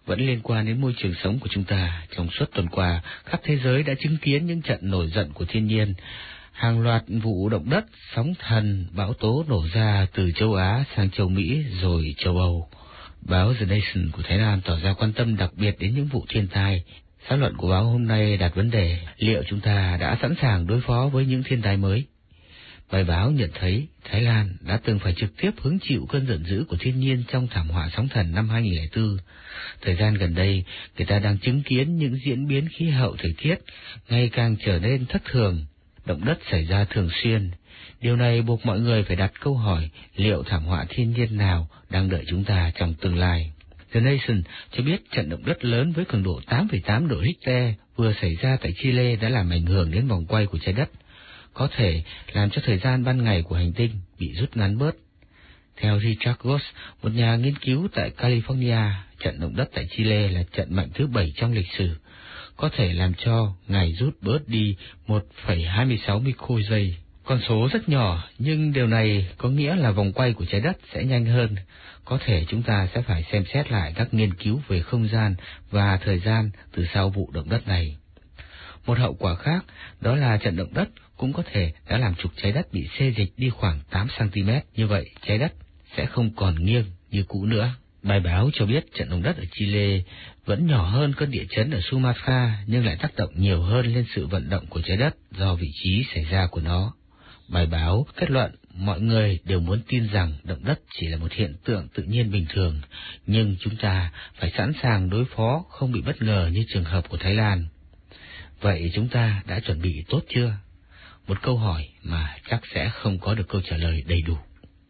vẫn liên quan đến môi trường sống của chúng ta. Trong suốt tuần qua, khắp thế giới đã chứng kiến những trận nổi giận của thiên nhiên. Hàng loạt vụ động đất, sóng thần, bão tố nổ ra từ châu Á sang châu Mỹ rồi châu Âu. Báo The Nation của Thái Lan tỏ ra quan tâm đặc biệt đến những vụ thiên tai. Xã luận của báo hôm nay đặt vấn đề liệu chúng ta đã sẵn sàng đối phó với những thiên tai mới. Bài báo nhận thấy Thái Lan đã từng phải trực tiếp hứng chịu cơn giận dữ của thiên nhiên trong thảm họa sóng thần năm 2004. Thời gian gần đây, người ta đang chứng kiến những diễn biến khí hậu thời tiết ngày càng trở nên thất thường, động đất xảy ra thường xuyên. Điều này buộc mọi người phải đặt câu hỏi liệu thảm họa thiên nhiên nào đang đợi chúng ta trong tương lai. The Nation cho biết trận động đất lớn với cường độ 8,8 độ Richter vừa xảy ra tại Chile đã làm ảnh hưởng đến vòng quay của trái đất, có thể làm cho thời gian ban ngày của hành tinh bị rút ngắn bớt. Theo Richard Goss, một nhà nghiên cứu tại California, trận động đất tại Chile là trận mạnh thứ 7 trong lịch sử, có thể làm cho ngày rút bớt đi 1,26 microgiây. Con số rất nhỏ, nhưng điều này có nghĩa là vòng quay của trái đất sẽ nhanh hơn. Có thể chúng ta sẽ phải xem xét lại các nghiên cứu về không gian và thời gian từ sau vụ động đất này. Một hậu quả khác đó là trận động đất cũng có thể đã làm trục trái đất bị xê dịch đi khoảng 8 cm. Như vậy, trái đất sẽ không còn nghiêng như cũ nữa. Bài báo cho biết trận động đất ở Chile vẫn nhỏ hơn cơn địa chấn ở Sumatra nhưng lại tác động nhiều hơn lên sự vận động của trái đất do vị trí xảy ra của nó. Bài báo kết luận mọi người đều muốn tin rằng động đất chỉ là một hiện tượng tự nhiên bình thường, nhưng chúng ta phải sẵn sàng đối phó không bị bất ngờ như trường hợp của Thái Lan. Vậy chúng ta đã chuẩn bị tốt chưa? Một câu hỏi mà chắc sẽ không có được câu trả lời đầy đủ.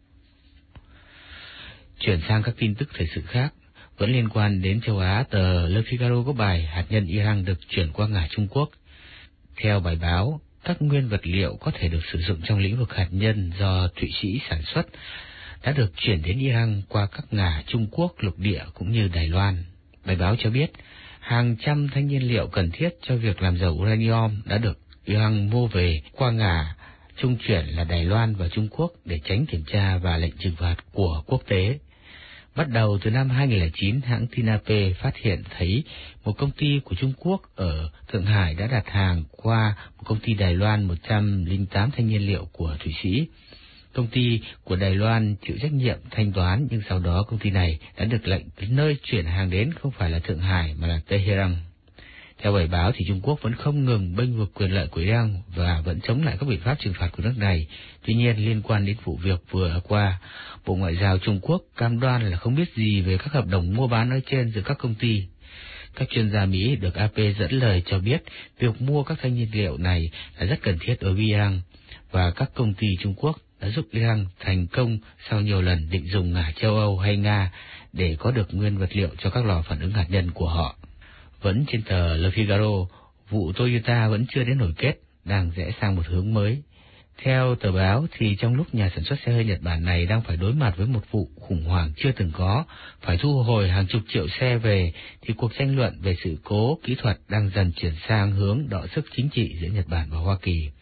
Chuyển sang các tin tức thời sự khác, vẫn liên quan đến châu Á, tờ Le Figaro có bài hạt nhân Iran được chuyển qua ngả Trung Quốc. Theo bài báo, các nguyên vật liệu có thể được sử dụng trong lĩnh vực hạt nhân do Thụy Sĩ sản xuất đã được chuyển đến Iran qua các ngả Trung Quốc lục địa cũng như Đài Loan. Bài báo cho biết, hàng trăm thanh nhiên liệu cần thiết cho việc làm dầu uranium đã được Iran mua về qua ngả trung chuyển là Đài Loan và Trung Quốc để tránh kiểm tra và lệnh trừng phạt của quốc tế. Bắt đầu từ năm 2009, hãng TINAP phát hiện thấy một công ty của Trung Quốc ở Thượng Hải đã đặt hàng qua một công ty Đài Loan 108 thanh nhiên liệu của Thụy Sĩ. Công ty của Đài Loan chịu trách nhiệm thanh toán, nhưng sau đó công ty này đã được lệnh nơi chuyển hàng đến không phải là Thượng Hải mà là Tehran. Theo bài báo thì Trung Quốc vẫn không ngừng bênh vực quyền lợi của Iran và vẫn chống lại các biện pháp trừng phạt của nước này. Tuy nhiên, liên quan đến vụ việc vừa qua, Bộ Ngoại giao Trung Quốc cam đoan là không biết gì về các hợp đồng mua bán nói trên giữa các công ty. Các chuyên gia Mỹ được AP dẫn lời cho biết việc mua các thanh nhiên liệu này là rất cần thiết đối với Iran, và các công ty Trung Quốc đã giúp Iran thành công sau nhiều lần định dùng ngả châu Âu hay Nga để có được nguyên vật liệu cho các lò phản ứng hạt nhân của họ. Vẫn trên tờ Le Figaro, vụ Toyota vẫn chưa đến hồi kết, đang rẽ sang một hướng mới. Theo tờ báo thì trong lúc nhà sản xuất xe hơi Nhật Bản này đang phải đối mặt với một vụ khủng hoảng chưa từng có, phải thu hồi hàng chục triệu xe về, thì cuộc tranh luận về sự cố kỹ thuật đang dần chuyển sang hướng đọ sức chính trị giữa Nhật Bản và Hoa Kỳ.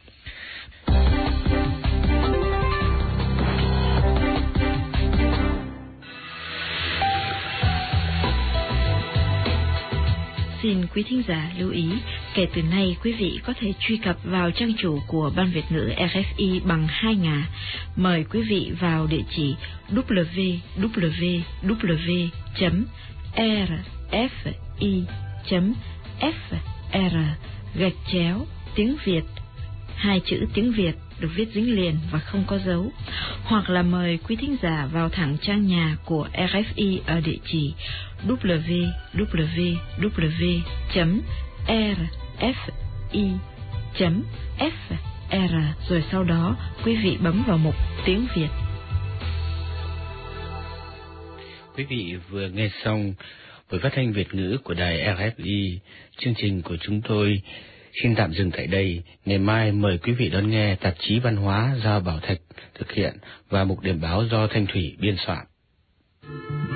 Xin quý thính giả lưu ý, kể từ nay quý vị có thể truy cập vào trang chủ của Ban Việt ngữ RFI bằng 2 ngả. Mời quý vị vào địa chỉ www.rfi.fr/tiếng Việt. 2 chữ tiếng Việt được viết dính liền và không có dấu, hoặc là mời quý thính giả vào thẳng trang nhà của RFI ở địa chỉ www.rfi.fr, rồi sau đó quý vị bấm vào mục tiếng Việt. Quý vị vừa nghe xong buổi phát thanh Việt ngữ của đài RFI. Chương trình của chúng tôi xin tạm dừng tại đây. Ngày mai mời quý vị đón nghe tạp chí văn hóa do Bảo Thạch thực hiện và mục điểm báo do Thanh Thủy biên soạn.